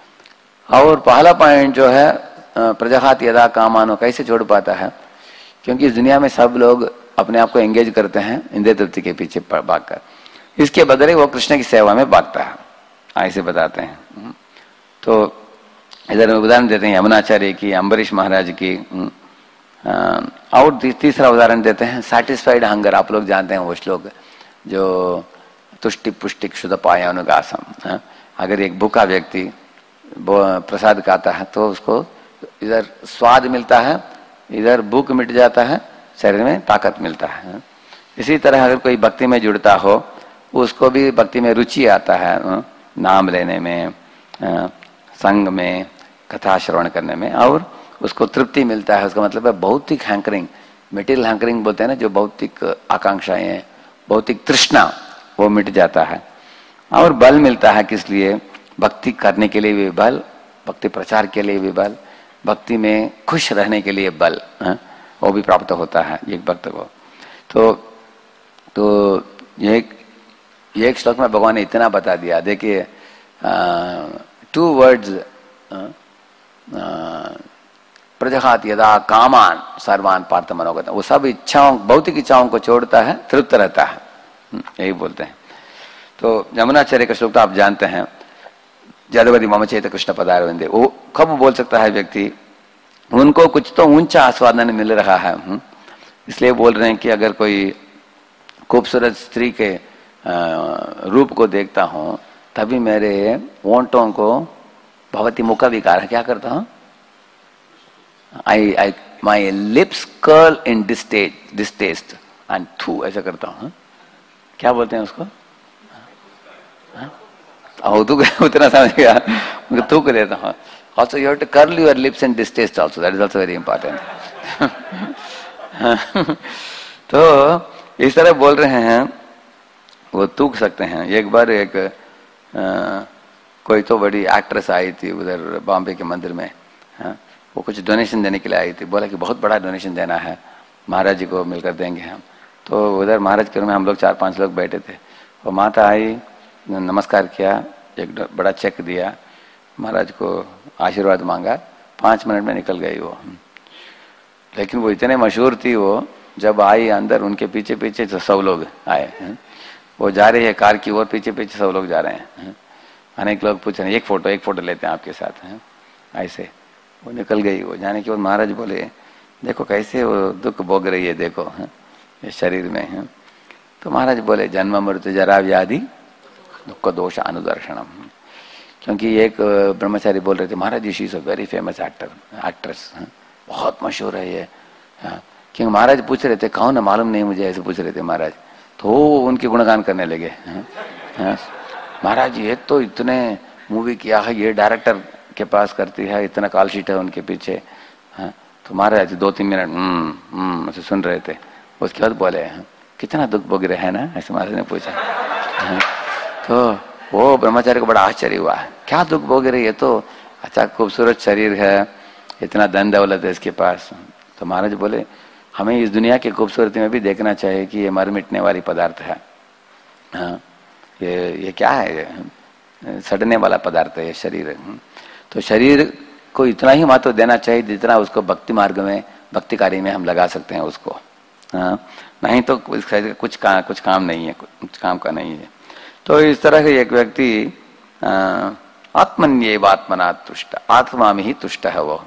और पहला पॉइंट जो है प्रजहात यदा कामानो, कैसे छोड़ पाता है? क्योंकि इस दुनिया में सब लोग अपने आप को एंगेज करते हैं इंद्रिय तृप्ति के पीछे भागकर, इसके बदले वो कृष्ण की सेवा में भागता है, ऐसे बताते हैं। तो इधर उदाहरण देते हैं यमुनाचार्य की, अम्बरीश महाराज की, और तीसरा उदाहरण देते हैं सैटिस्फाइड हंगर। आप लोग जानते हैं वो श्लोक जो तुष्टि पुष्टि क्षुद पायानुगासम। अगर एक भूखा व्यक्ति प्रसाद खाता है तो उसको इधर स्वाद मिलता है, इधर भूख मिट जाता है, शरीर में ताकत मिलता है। इसी तरह अगर कोई भक्ति में जुड़ता हो उसको भी भक्ति में रुचि आता है, नाम लेने में, संग में, कथा श्रवण करने में, और उसको तृप्ति मिलता है। उसका मतलब है भौतिक हैंकरिंग, मेटीरियल हैंकरिंग बोलते हैं ना, जो भौतिक आकांक्षाएं, भौतिक तृष्णा, वो मिट जाता है। और बल मिलता है किस लिए? भक्ति करने के लिए भी बल, भक्ति प्रचार के लिए भी बल, भक्ति में खुश रहने के लिए बल, वो भी प्राप्त होता है एक भक्त को। तो ये एक श्लोक में भगवान ने इतना बता दिया। देखिए 2 वर्ड्स, प्रजहात यदा कामान सर्वान पार्थ मनोगत, वो सब इच्छाओं, भौतिक इच्छाओं को छोड़ता है, तृप्त रहता है, यही बोलते हैं। तो यमुनाचार्य का श्लोक तो आप जानते हैं, जदवधि मम चेत कृष्ण पदार वंदे। वो कब बोल सकता है व्यक्ति? उनको कुछ तो ऊंचा आस्वादन मिल रहा है, इसलिए बोल रहे हैं कि अगर कोई खूबसूरत स्त्री के रूप को देखता हूं तभी मेरे होंठों को भवती मुख विकार है, क्या करता हूं? My lips curl in distaste and थू, ऐसा करता हूं। क्या बोलते हैं उसको? उतना समझ गया, थूक देता हूं। Also you have to curl your lips and distaste also, that is also very important. तो इस तरह बोल रहे हैं, वो थूक सकते हैं। एक बार कोई तो बड़ी एक्ट्रेस आई थी उधर बॉम्बे के मंदिर में, वो कुछ डोनेशन देने के लिए आई थी। बोला कि बहुत बड़ा डोनेशन देना है, महाराज जी को मिलकर देंगे हम। तो उधर महाराज के रूम में हम लोग 4-5 लोग बैठे थे। वो माता आई, नमस्कार किया, एक बड़ा चेक दिया, महाराज को आशीर्वाद मांगा, 5 मिनट में निकल गई वो। लेकिन वो इतने मशहूर थी, वो जब आई अंदर उनके पीछे पीछे तो सब लोग आए। वो जा रही है कार की ओर, पीछे पीछे सब लोग जा रहे हैं। अनेक लोग पूछ रहे हैं एक फोटो लेते हैं आपके साथ हैं। ऐसे वो निकल गई। वो जाने के बाद महाराज बोले देखो कैसे वो दुख भोग रही है, देखो ये शरीर में है। तो महाराज बोले जन्म मृत्यु जरा व्याधि दुख दोष अनुदर्शनम। क्योंकि एक ब्रह्मचारी बोल रहे थे Maharaj ji she is a very famous actress, बहुत मशहूर है ये। क्योंकि महाराज पूछ रहे थे कौन है मालूम नहीं मुझे, ऐसे पूछ रहे थे महाराज। तो उनके गुणगान करने लगे। महाराज ये तो इतने मूवी किया है, ये डायरेक्टर के पास करती है, इतना कॉल शीट है उनके पीछे। तो महाराज 2-3 मिनट ऐसे सुन रहे थे। उसके बाद बोले कितना दुख भोग रहे हैं ना, ऐसे महाराज ने पूछा। तो वो ब्रह्मचारी को बड़ा आश्चर्य हुआ, क्या दुख भोग रही है, तो अच्छा खूबसूरत शरीर है, इतना धन दौलत है इसके पास। तो महाराज बोले हमें इस दुनिया की खूबसूरती में भी देखना चाहिए कि ये मर मिटने वाली पदार्थ है। हाँ, ये क्या है, ये सड़ने वाला पदार्थ है ये शरीर। तो शरीर को इतना ही महत्व देना चाहिए जितना उसको भक्ति मार्ग में, भक्ति कार्य में हम लगा सकते हैं उसको। हाँ, नहीं तो कुछ काम नहीं है, कुछ काम का नहीं है। तो इस तरह से एक व्यक्ति आत्मन्येव आत्मना तुष्ट, आत्मा में ही तुष्ट है वो।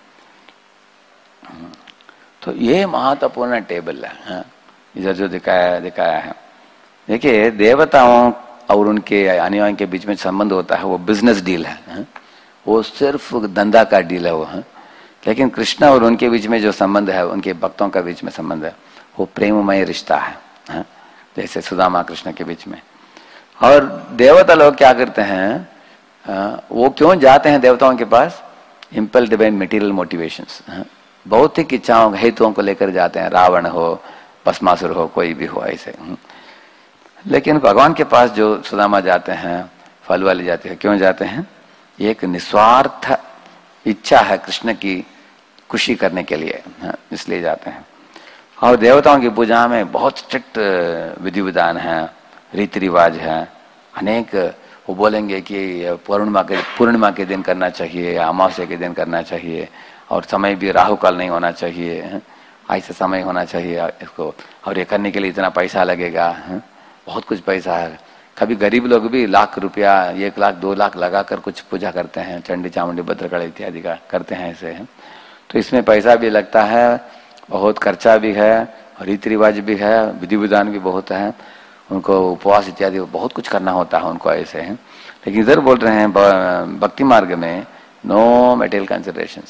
तो ये महत्वपूर्ण टेबल है इधर जो दिखाया है। देखिए देवताओं और उनके अनुयायियों के बीच में संबंध होता है वो बिजनेस डील है, वो सिर्फ धंधा का डील है वो। लेकिन कृष्ण और उनके बीच में जो संबंध है, उनके भक्तों का बीच में संबंध है, वो प्रेममय रिश्ता है, जैसे सुदामा कृष्ण के बीच में। और देवता लोग क्या करते हैं, वो क्यों जाते हैं देवताओं के पास, इम्पल्ड बाय मटेरियल मोटिवेशंस, भौतिक इच्छाओं हेतुओं को लेकर जाते हैं। रावण हो, भस्मासुर हो, कोई भी हो ऐसे। लेकिन भगवान के पास जो सुदामा जाते हैं, फल वाले जाते हैं, क्यों जाते हैं, एक निस्वार्थ इच्छा है कृष्ण की खुशी करने के लिए, इसलिए जाते हैं। और देवताओं की पूजा में बहुत स्ट्रिक्ट विधि विधान है, रीति रिवाज है अनेक। वो बोलेंगे कि पूर्णिमा के दिन करना चाहिए, अमावस्या के दिन करना चाहिए, और समय भी राहु काल नहीं होना चाहिए, ऐसा समय होना चाहिए इसको, और ये करने के लिए इतना पैसा लगेगा, बहुत कुछ पैसा है। कभी गरीब लोग भी लाख रुपया, 1 लाख 2 लाख लगाकर कुछ पूजा करते हैं, चंडी चामुंडी भद्रकाली इत्यादि का करते हैं ऐसे। तो इसमें पैसा भी लगता है, बहुत खर्चा भी है, रीति रिवाज भी है, विधि विधान भी बहुत है, उनको उपवास इत्यादि बहुत कुछ करना होता है उनको ऐसे है। लेकिन इधर बोल रहे हैं भक्ति मार्ग में नो मटेरियल कंसिडरेशंस,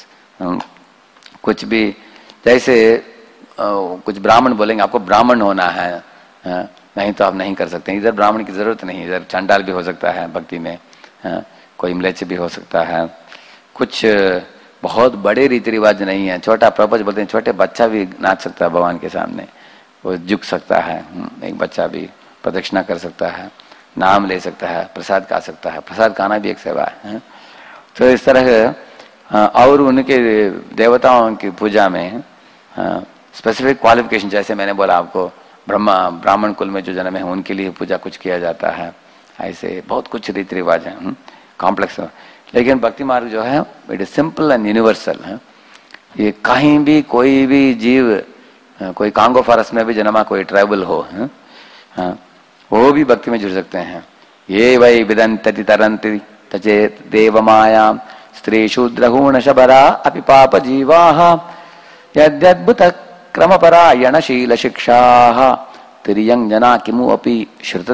कुछ भी। जैसे कुछ ब्राह्मण बोलेंगे आपको ब्राह्मण होना है, नहीं तो आप नहीं कर सकते। इधर ब्राह्मण की जरूरत नहीं, इधर चंडाल भी हो सकता है भक्ति में, कोई म्लेच्छ भी हो सकता है। कुछ बहुत बड़े रीति रिवाज नहीं है, छोटा प्रपंच बोलते हैं, छोटे बच्चा भी नाच सकता है भगवान के सामने, वो झुक सकता है, एक बच्चा भी प्रदक्षिणा कर सकता है, नाम ले सकता है, प्रसाद खा सकता है, प्रसाद खाना भी एक सेवा है। तो इस तरह और उनके देवताओं की पूजा में स्पेसिफिक क्वालिफिकेशन, जैसे मैंने बोला आपको ब्राह्मण कुल में जो जन्म है उनके लिए पूजा कुछ किया जाता है, ऐसे बहुत कुछ रीति रिवाज है, कॉम्प्लेक्स। लेकिन भक्ति मार्ग जो है it is simple and universal है। ये कहीं भी कोई भी जीव, कोई कांगो फॉरेस्ट में भी जन्मा कोई ट्राइबल हो, वो भी भक्ति में जुड़ सकते हैं। ये वै विदंति तरंति तचे देव माया स्त्री शूद्र हूण शबरा अपि पाप जीवाः यद्यद्भुत क्रमपरायण शील शिक्षाः तिर्यं जना किमु अपि श्रुत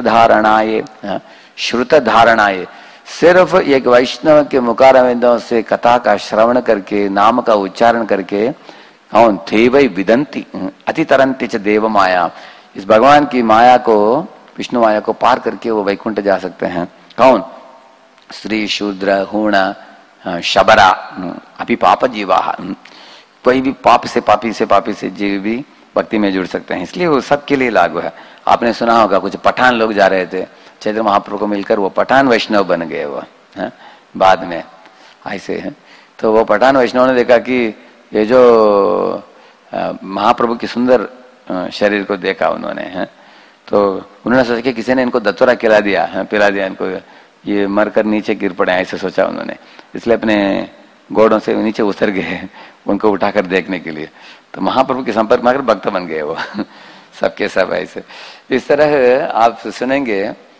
धारणाये। सिर्फ एक वैष्णव के मुखारविंदों से कथा का श्रवण करके, नाम का उच्चारण करके, कौन थे वही विदंती अति तरंती च देव माया, इस भगवान की माया को, विष्णु माया को पार करके वो वैकुंठ जा सकते हैं। कौन, स्त्री शूद्र हूण शबरा अभी पाप जीवा, कोई भी पाप से पापी से जीव भी भक्ति में जुड़ सकते हैं। इसलिए वो सबके लिए लागू है। आपने सुना होगा कुछ पठान लोग जा रहे थे चैत्र महाप्रभु को मिलकर, वो पठान वैष्णव बन गए वो बाद में ऐसे है। तो वो पठान वैष्णव ने देखा कि ये जो महाप्रभु की सुंदर शरीर को देखा उन्होंने, तो उन्होंने सोचा कि किसी ने इनको दत्तोरा पिला दिया इनको, ये मरकर नीचे गिर पड़े, ऐसे सोचा उन्होंने। इसलिए अपने घोड़ों से नीचे उतर गए उनको उठाकर देखने के लिए। तो महाप्रभु के संपर्क में आकर भक्त बन गए वो सबके सब ऐसे। इस तरह आप सुनेंगे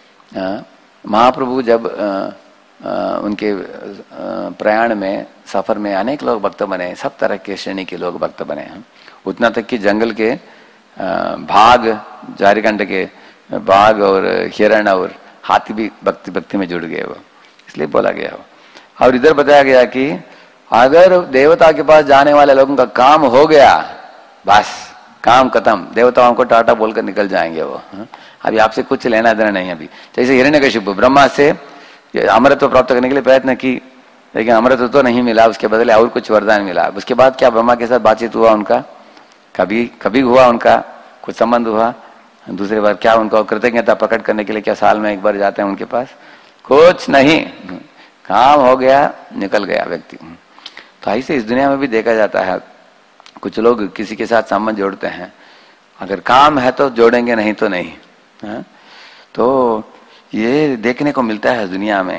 महाप्रभु जब उनके प्रयाण में सफर में अनेक लोग भक्त बने, सब तरह के श्रेणी के लोग भक्त बने हैं। उतना तक कि जंगल के भाग, झारखंड के बाघ और हिरण और हाथी भी भक्ति भक्ति में जुड़ गए वो, इसलिए बोला गया हो। और इधर बताया गया कि अगर देवता के पास जाने वाले लोगों का काम हो गया, बस काम खत्म, देवताओं को टाटा बोलकर निकल जाएंगे वो। अभी आपसे कुछ लेना देना नहीं। अभी जैसे हिरण्यकशिपु ब्रह्मा से अमृतत्व प्राप्त करने के लिए प्रयत्न की, लेकिन अमृतत्व तो नहीं मिला, उसके बदले और कुछ वरदान मिला। उसके बाद क्या ब्रह्मा के साथ बातचीत हुआ उनका? कभी हुआ उनका कुछ संबंध हुआ? दूसरी बार क्या उनका कृतज्ञता प्रकट करने के लिए क्या साल में एक बार जाते हैं उनके पास? कुछ नहीं, काम हो गया, निकल गया व्यक्ति। तो ऐसे इस दुनिया में भी देखा जाता है, कुछ लोग किसी के साथ संबंध जोड़ते हैं, अगर काम है तो जोड़ेंगे, नहीं तो नहीं है? तो ये देखने को मिलता है दुनिया में।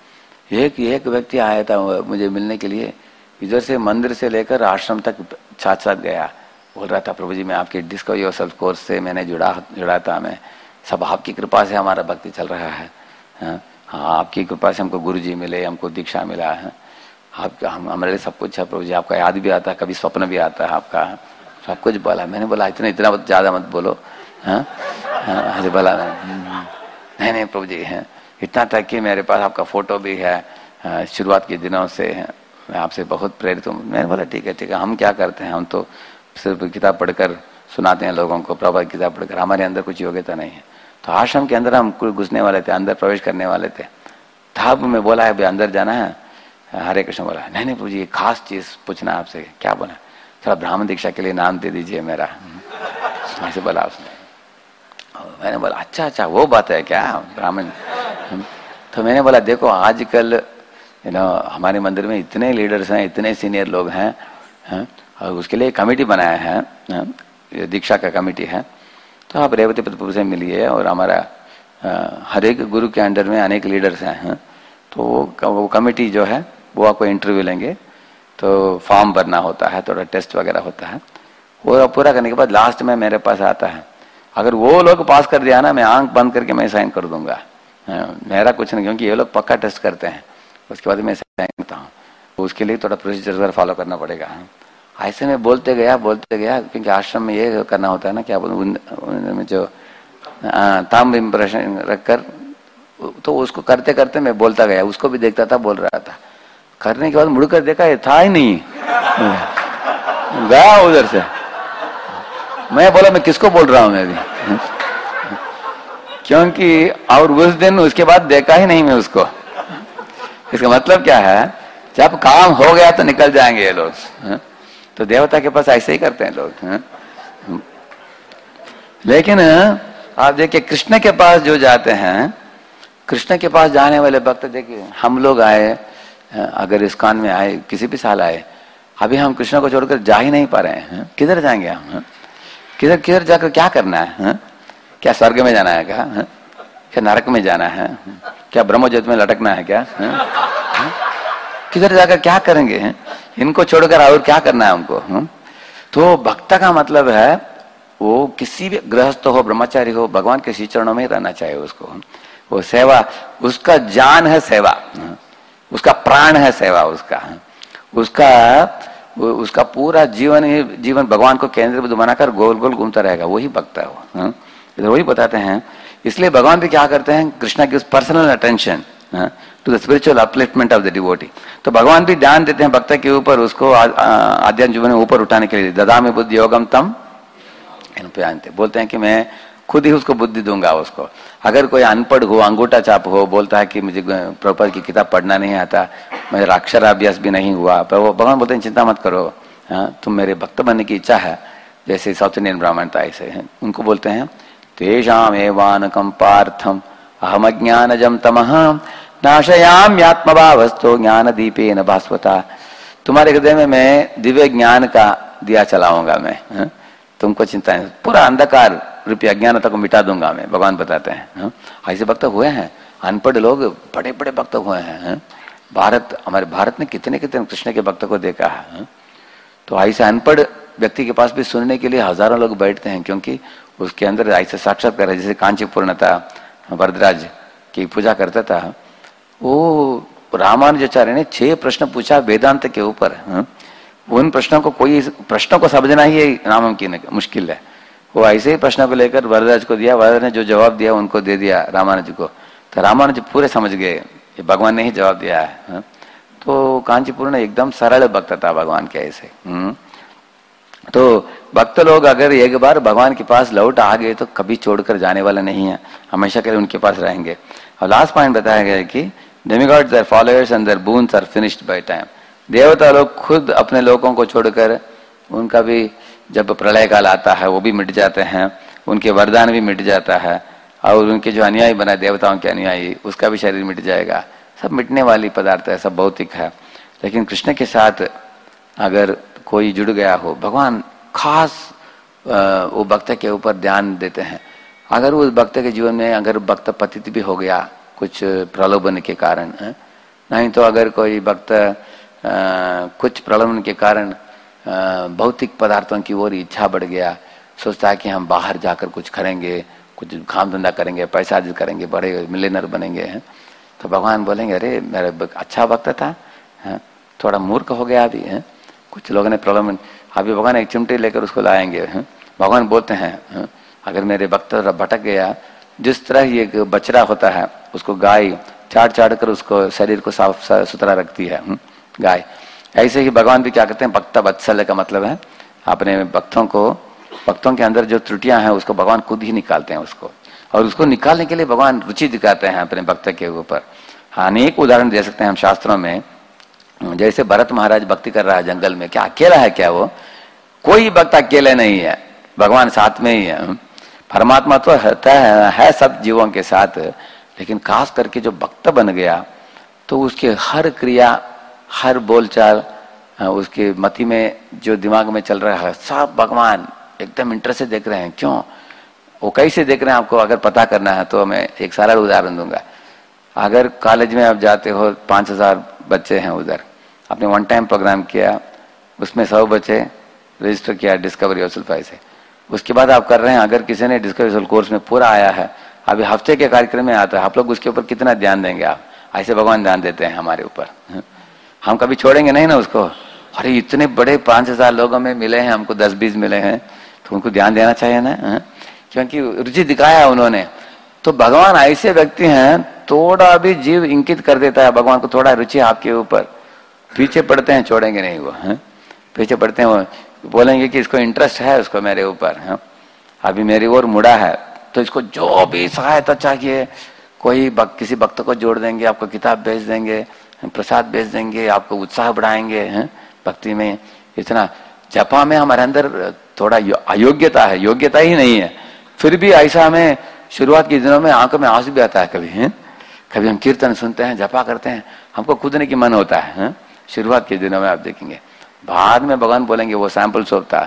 एक व्यक्ति आया था मुझे मिलने के लिए, इधर से मंदिर से लेकर आश्रम तक साथ साथ गया, बोल रहा था प्रभु जी मैं आपके डिस्कवर योरसेल्फ कोर्स से मैंने जुड़ा था, मैं सब आपकी कृपा से हमारा भक्ति चल रहा है। हाँ, आपकी कृपा से हमको गुरु जी मिले, हमको दीक्षा मिला है, आपका हमारे लिए सब कुछ है प्रभु जी, आपका याद भी आता है, कभी स्वप्न भी आता है आपका, सब कुछ बोला। मैंने बोला इतना ज्यादा मत बोलो। हाँ बोला नहीं प्रभु जी है, इतना तक कि मेरे पास आपका फोटो भी है, शुरुआत के दिनों से मैं आपसे बहुत प्रेरित हूँ। मैंने बोला ठीक है, हम क्या करते हैं, हम तो सिर्फ किताब पढ़कर सुनाते हैं लोगों को, प्रभा की किताब पढ़कर, हमारे अंदर कुछ योग्यता नहीं है। तो आश्रम के अंदर हम घुसने वाले थे, अंदर प्रवेश करने वाले थे, तब मैं बोला है अंदर जाना है, हरे कृष्ण बोला नहीं प्रभु जी ये खास चीज पूछना आपसे। क्या बोला? थोड़ा ब्राह्मण दीक्षा के लिए नाम दे दीजिए मेरा, ऐसे बोला उसने। मैंने बोला अच्छा वो बात है क्या ब्राह्मण? तो मैंने बोला देखो आजकल हमारे मंदिर में इतने लीडर्स हैं, इतने सीनियर लोग हैं, और उसके लिए कमेटी बनाया है, दीक्षा का कमेटी है, तो आप रेवती प्रभु से मिलिए, और हमारा हर एक गुरु के अंडर में अनेक लीडर्स हैं, तो वो कमेटी जो है वो आपको इंटरव्यू लेंगे, तो फॉर्म भरना होता है, थोड़ा टेस्ट वगैरह होता है, वो पूरा करने के बाद लास्ट में मेरे पास आता है। अगर वो लोग पास कर दिया ना, मैं आंख बंद करके मैं साइन कर दूंगा, मेरा कुछ नहीं, क्योंकि ये लोग पक्का टेस्ट करते हैं, उसके बाद मैं साइन करता हूँ। तो उसके लिए थोड़ा प्रोसीजर फॉलो करना पड़ेगा। ऐसे में बोलते गया, क्योंकि आश्रम में ये करना होता है ना, क्या बोलूं, जो थंब इम्प्रेशन रखकर, तो उसको करते करते मैं बोलता गया, उसको भी देखता था, बोल रहा था। करने के बाद मुड़कर देखा ये था ही नहीं, गया उधर से। मैं बोला मैं किसको बोल रहा हूं मैं अभी, क्योंकि और उस दिन उसके बाद देखा ही नहीं मैं उसको। इसका मतलब क्या है, जब काम हो गया तो निकल जाएंगे ये लोग। तो देवता के पास ऐसे ही करते हैं लोग। लेकिन आप देखिए कृष्ण के पास जो जाते हैं, कृष्ण के पास जाने वाले भक्त देखिए, हम लोग आए, अगर इस्कॉन में आए, किसी भी साल आए, अभी हम कृष्ण को छोड़कर जा ही नहीं पा रहे हैं। किधर जाएंगे हम? किधर जाकर क्या करना है? क्या स्वर्ग में जाना है क्या? क्या नरक में जाना है? क्या ब्रह्मज्योत में लटकना है क्या? किधर जाकर क्या करेंगे? इनको छोड़कर और क्या करना है हमको? तो भक्त का मतलब है वो किसी भी गृहस्थ हो, ब्रह्मचारी हो, भगवान के श्री चरणों में रहना चाहिए उसको। वो सेवा, उसका जान है सेवा, उसका प्राण है सेवा, उसका पूरा जीवन भगवान को केंद्र बिंदु बनाकर गोल गोल घूमता रहेगा, वही भक्त है वो। इधर वही बताते हैं। इसलिए भगवान भी क्या करते हैं, Krishna gives personal attention to the spiritual upliftment of the devotee. तो भगवान भी ध्यान देते हैं भक्त के ऊपर, उसको आध्यात्मिक जीवन में ऊपर उठाने के लिए। ददामि बुद्धि योगम तम जानते, बोलते हैं कि मैं खुद ही उसको बुद्धि दूंगा उसको। अगर कोई अनपढ़ हो, अंगूठा छाप हो, बोलता है कि मुझे प्रभुपाद की किताब पढ़ना नहीं आता, मेरा अक्षराभ्यास भी नहीं हुआ, पर वो भगवान बोलते हैं चिंता मत करो, तुम मेरे भक्त बनने की इच्छा है, जैसे साउथ इंडियन ब्राह्मण था ऐसे हैं, उनको बोलते हैं तेषाम एवानकम पार्थम अहम ज्ञानजम तमः नाशयाम्यात्मभावस्तो ज्ञान दीपेन भास्वता। तुम्हारे हृदय में मैं दिव्य ज्ञान का दिया चलाऊंगा मैं, तुमको चिंता नहीं, पूरा अंधकार रूपी अज्ञानता को मिटा दूंगा मैं, भगवान बताते हैं। ऐसे भक्त हुए हैं, अनपढ़ लोग बड़े बड़े भक्त हुए हैं। हमारे भारत ने कितने कितने कृष्ण के भक्त को देखा है। तो ऐसे अनपढ़ व्यक्ति के पास भी सुनने के लिए हजारों लोग बैठते हैं, क्योंकि उसके अंदर ऐसे साक्षात्कार है, जैसे कांची पूर्णता वरदराज की पूजा करता था। वो रामानुजाचार्य ने 6 प्रश्न पूछा वेदांत के ऊपर। उन प्रश्नों को, कोई प्रश्नों को समझना ही नामुमकिन है, मुश्किल है। वो ऐसे ही प्रश्नों को लेकर वरदराज को दिया, वरदराज ने जो जवाब दिया उनको दे दिया रामानुज को, तो रामानुज पूरे समझ गए ये भगवान ने ही जवाब दिया है। तो कांचीपुर एकदम सरल भक्त था भगवान के ऐसे। तो भक्त लोग अगर एक बार भगवान के पास लौट आ गए तो कभी छोड़कर जाने वाला नहीं है, हमेशा के लिए उनके पास रहेंगे। और लास्ट पॉइंट बताया गया है कि demigods their followers and their boons are finished by time. देवता लोग खुद अपने लोगों को छोड़कर, उनका भी जब प्रलय काल आता है वो भी मिट जाते हैं, उनके वरदान भी मिट जाता है, और उनके जो अनुयायी बना देवताओं के अनुयायी उसका भी शरीर मिट जाएगा। सब मिटने वाली पदार्थ है, सब भौतिक है। लेकिन कृष्ण के साथ अगर कोई जुड़ गया हो, भगवान खास वो भक्त के ऊपर ध्यान देते हैं। अगर उस भक्त के जीवन में अगर भक्त पतित भी हो गया कुछ प्रलोभन के कारण, नहीं तो अगर कोई भक्त कुछ प्रलोभन के कारण भौतिक पदार्थों की ओर इच्छा बढ़ गया, सोचता है कि हम बाहर जाकर कुछ करेंगे, कुछ काम धंधा करेंगे, पैसा अर्जित करेंगे, बड़े मिलियनर बनेंगे, तो भगवान बोलेंगे अरे मेरा अच्छा भक्त था, थोड़ा मूर्ख हो गया अभी। कुछ लोगों ने प्रलोभन, अभी भगवान एक चिमटी लेकर उसको लाएंगे। भगवान बोलते हैं अगर मेरे भक्त भटक गया, जिस तरह एक बछड़ा होता है उसको गाय चाट चाट कर उसको शरीर को साफ सुथरा रखती है गाय, ऐसे ही भगवान भी क्या करते हैं, भक्त वत्सल का मतलब है अपने भक्तों के अंदर जो त्रुटियां हैं उसको भगवान खुद ही निकालते हैं उसको, और उसको निकालने के लिए भगवान रुचि दिखाते हैं अपने भक्त के ऊपर। अनेक उदाहरण दे सकते हैं हम शास्त्रों में। जैसे भरत महाराज भक्ति कर रहा है जंगल में, क्या अकेला है क्या? वो कोई भक्त अकेले नहीं है, भगवान साथ में ही है। परमात्मा तो है सब जीवों के साथ, लेकिन खास करके जो भक्त बन गया तो उसके हर क्रिया, हर बोलचाल, उसके मति में जो दिमाग में चल रहा है सब भगवान एकदम इंटरेस्ट से देख रहे हैं। क्यों? वो कैसे देख रहे हैं आपको अगर पता करना है तो मैं एक सरल उदाहरण दूंगा। अगर कॉलेज में आप जाते हो, 5000 बच्चे हैं उधर, आपने वन टाइम प्रोग्राम किया, उसमें 100 बच्चे रजिस्टर किया डिस्कवरी योरसेल्फ से, उसके बाद आप कर रहे हैं, अगर किसी ने डिस्कवरी योरसेल्फ कोर्स में पूरा आया है, अभी हफ्ते के कार्यक्रम में आता है, आप लोग उसके ऊपर कितना ध्यान देंगे? आप ऐसे भगवान ध्यान देते हैं हमारे ऊपर। हम कभी छोड़ेंगे नहीं ना उसको। अरे इतने बड़े 5000 लोगों में मिले हैं, हमको 10-20 मिले हैं, तो उनको ध्यान देना चाहिए ना, क्योंकि रुचि दिखाया उन्होंने। तो भगवान ऐसे व्यक्ति हैं, थोड़ा भी जीव इंकित कर देता है भगवान को, थोड़ा रुचि आपके ऊपर, पीछे पड़ते हैं, छोड़ेंगे नहीं वो। पीछे पड़ते हैं, वो बोलेंगे कि इसको इंटरेस्ट है उसको मेरे ऊपर, अभी मेरी ओर मुड़ा है, तो इसको जो भी सहायता चाहिए, कोई किसी भक्त को जोड़ देंगे, आपको किताब भेज देंगे, प्रसाद भेज देंगे, आपको उत्साह बढ़ाएंगे भक्ति में। इतना जपा में हमारे अंदर थोड़ा अयोग्यता है, योग्यता ही नहीं है, फिर भी ऐसा हमें शुरुआत के दिनों में आंखों में आंसू भी आता है। कभी हम कीर्तन सुनते हैं, जपा करते हैं, हमको कूदने की मन होता है शुरुआत के दिनों में, आप देखेंगे। बाद में भगवान बोलेंगे वो सैंपल सोप था,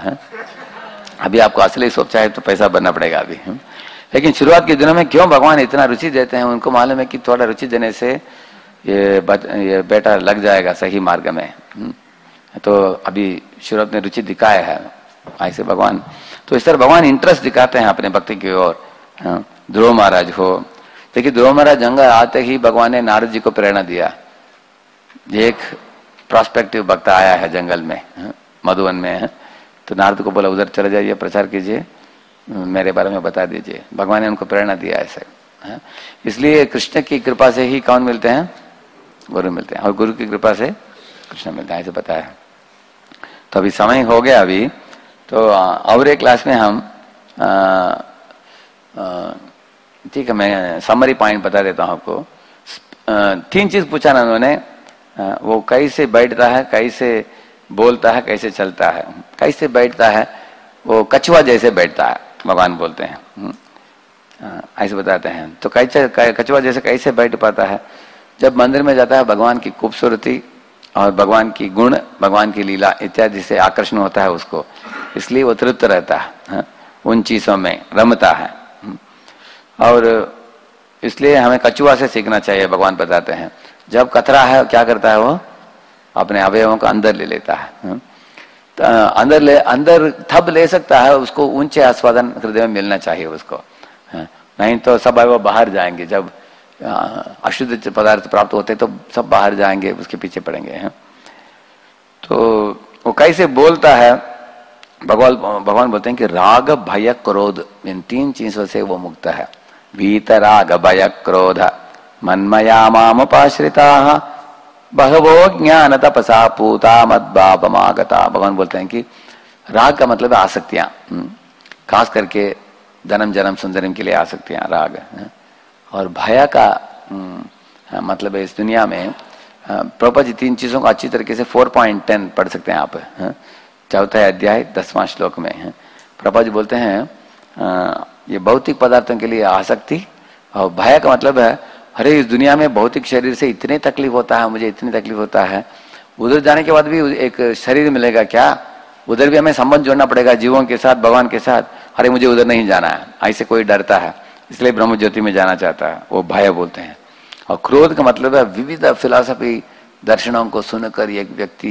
अभी आपको असली सोप चाहिए तो पैसा भरना पड़ेगा अभी। लेकिन शुरुआत के दिनों में क्यों भगवान इतना रुचि देते हैं? उनको मालूम है कि थोड़ा रुचि देने से ये बेटा लग जाएगा सही मार्ग में। तो अभी शुरुआत में रुचि दिखाया है ऐसे भगवान। तो इस तरह भगवान इंटरेस्ट दिखाते हैं अपने भक्ति की ओर। ध्रुव महाराज हो, देखिए ध्रुव महाराज जंगल आते ही भगवान ने नारद जी को प्रेरणा दिया। एक प्रोस्पेक्टिव भक्त आया है जंगल में, मधुवन में, तो नारद को बोला उधर चले जाइए, प्रचार कीजिए, मेरे बारे में बता दीजिए। भगवान ने उनको प्रेरणा दिया ऐसे। इसलिए कृष्ण की कृपा से ही कौन मिलते हैं? गुरु मिलते हैं, और गुरु की कृपा से कृष्ण मिलते हैं, ऐसे बताया। तो अभी समय हो गया अभी, तो और एक क्लास में हम ठीक है, मैं समरी पॉइंट बता देता हूं आपको। 3 चीज पूछा ना उन्होंने, वो कैसे बैठता है, कैसे बोलता है, कैसे चलता है। कैसे बैठता है? वो कछुआ जैसे बैठता है, भगवान बोलते हैं, ऐसे बताते हैं। तो कछुआ जैसे कैसे बैठ पाता है? जब मंदिर में जाता है, भगवान की खूबसूरती और भगवान की गुण, भगवान की लीला इत्यादि से आकर्षण होता है उसको, इसलिए वो तृप्त रहता है, उन चीजों में रमता है। और इसलिए हमें कछुआ से सीखना चाहिए, भगवान बताते हैं। जब कतरा है क्या करता है? वो अपने अवयवों को अंदर ले लेता है। अंदर थब ले सकता है, उसको ऊंचे आस्वादन हृदय में मिलना चाहिए उसको। नहीं तो सब वो बाहर जाएंगे, जब अशुद्ध पदार्थ प्राप्त होते तो सब बाहर जाएंगे, उसके पीछे पड़ेंगे। तो वो कैसे बोलता है, भगवान बोलते हैं कि राग भय क्रोध, इन 3 चीजों से वो मुक्त है। वीत राग भय क्रोध मन्मया मामुपाश्रिता बहवो ज्ञान तपसा पूता मद्भावमागता। भगवान बोलते हैं कि राग का मतलब है आसक्तियां, खास करके जन्म जन्म सुंदरम के लिए आसक्तियां राग। और भय का मतलब है इस दुनिया में प्रभुपाद जी 3 चीजों को अच्छी तरीके से 4.10 पढ़ सकते हैं आप। चौथा अध्याय 10वां श्लोक में प्रभुपाद जी बोलते हैं ये भौतिक पदार्थों के लिए आसक्ति, और भय का मतलब है अरे इस दुनिया में भौतिक शरीर से इतने तकलीफ होता है, मुझे इतनी तकलीफ होता है, उधर जाने के बाद भी एक शरीर मिलेगा क्या, उधर भी हमें संबंध जोड़ना पड़ेगा जीवों के साथ, भगवान के साथ, अरे मुझे उधर नहीं जाना है, ऐसे कोई डरता है इसलिए ब्रह्म ज्योति में जाना चाहता है, वो भय बोलते हैं। और क्रोध का मतलब है विविध फिलॉसफी दर्शनों को सुनकर एक व्यक्ति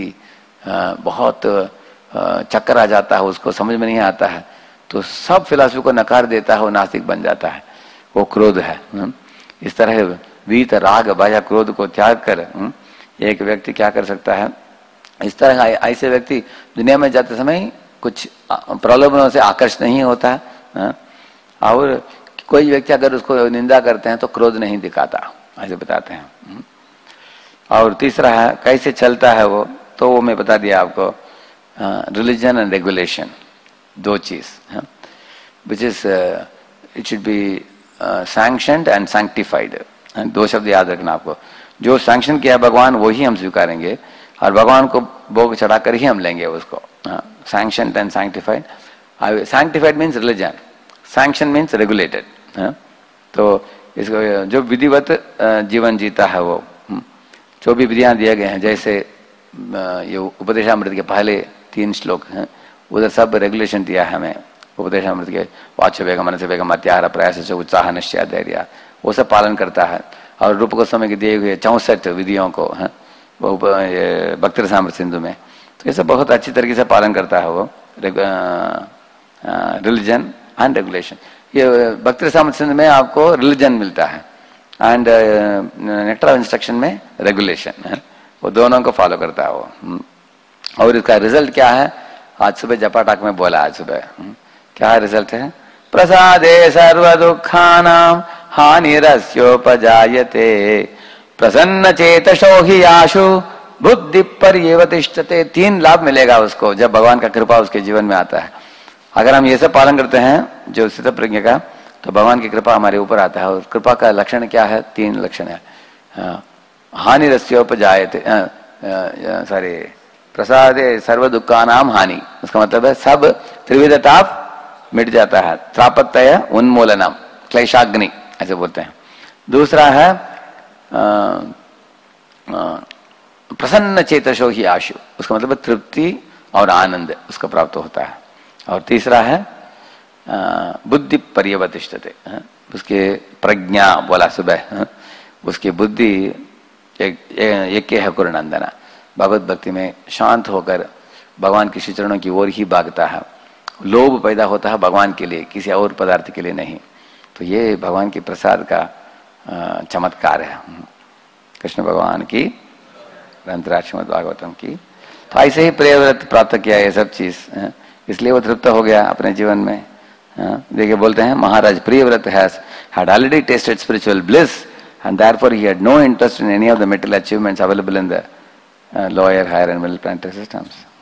बहुत चक्कर आ जाता है, उसको समझ में नहीं आता है, तो सब फिलॉसफी को नकार देता है, वो नास्तिक बन जाता है, वो क्रोध है। इस तरह वीत राग भय क्रोध को त्याग कर एक व्यक्ति क्या कर सकता है, इस तरह ऐसे व्यक्ति दुनिया में जाते समय कुछ प्रलोभनों से आकर्षित नहीं होता है। और कोई व्यक्ति अगर उसको निंदा करते हैं तो क्रोध नहीं दिखाता, ऐसे बताते हैं। और तीसरा है कैसे चलता है वो, तो वो मैं बता दिया आपको, रिलीजन एंड रेगुलेशन, 2 चीज, which is it should be sanctioned and sanctified. 2 शब्द याद रखना आपको, जो सैंक्शन किया भगवान वही हम स्वीकारेंगे, और भगवान को भोग चढ़ाकर ही हम लेंगे उसको। Sanctioned and sanctified, sanctified means religion, sanction means regulated. तो इसको जो विधिवत जीवन जीता है वो, जो भी विधियां दिए गए हैं, जैसे ये उपदेशामृत के पहले 3 श्लोक हैं, उधर सब रेगुलेशन दिया है हमें उपदेशामृत के, वाच्य वेगम मनस्य वेगम अत्याहार प्रयास से उत्साह निश्चय धैर्य, वो सब पालन करता है। और रूप गोस्वामी के दिए हुए 64 विधियों को वो भक्ति रसामृत सिंधु में, तो ये सब बहुत अच्छी तरीके से पालन करता है वो, रिलीजन एंड रेगुलेशन। ये भक्ति रसामृत सिंधु में आपको रिलीजन मिलता है एंड नेक्टर ऑफ इंस्ट्रक्शन में रेगुलेशन, वो दोनों को फॉलो करता है वो। और इसका रिजल्ट क्या है, आज सुबह जपाटाक में बोला, आज सुबह क्या रिजल्ट है, प्रसादे सर्व दुखानां हानिरस्योपजायते प्रसन्न चेतसो हि आशु बुद्धि पर्यवतिष्ठते। 3 लाभ मिलेगा उसको जब भगवान का कृपा उसके जीवन में आता है। अगर हम ये सब पालन करते हैं जो स्थित प्रज्ञा का, तो भगवान की कृपा हमारे ऊपर आता है। और कृपा का लक्षण क्या है, 3 लक्षण है। हानिरस्योपजायते, सॉरी, प्रसादे सर्व दुखानाम हानि, उसका मतलब है सब त्रिविध ताप मिट जाता है। त्रापत्य उन्मूलनम, क्लेशाग्नि ऐसे बोलते हैं। दूसरा है प्रसन्न चेतसो ही आशु, उसका मतलब तृप्ति और आनंद उसका प्राप्त होता है। और तीसरा है बुद्धि पर्यवतिष्ठते, उसके प्रज्ञा बोला सुबह, उसकी बुद्धि एक है कुरनंदना, भगवत भक्ति में शांत होकर भगवान के चरणों की ओर ही भागता है। लोभ पैदा होता है भगवान के लिए, किसी और पदार्थ के लिए नहीं। तो ये भगवान के प्रसाद का चमत्कार है। कृष्ण भगवान की, ग्रंथराज श्रीमद् भागवतम की। तो ऐसे ही प्रियव्रत प्राप्त किया ये सब चीज, इसलिए वो तृप्त हो गया अपने जीवन में। देखिए बोलते हैं महाराज Priyavrat had already tasted spiritual bliss and therefore he had no interest in any of the material achievements available in the lower, higher and middle planetary systems.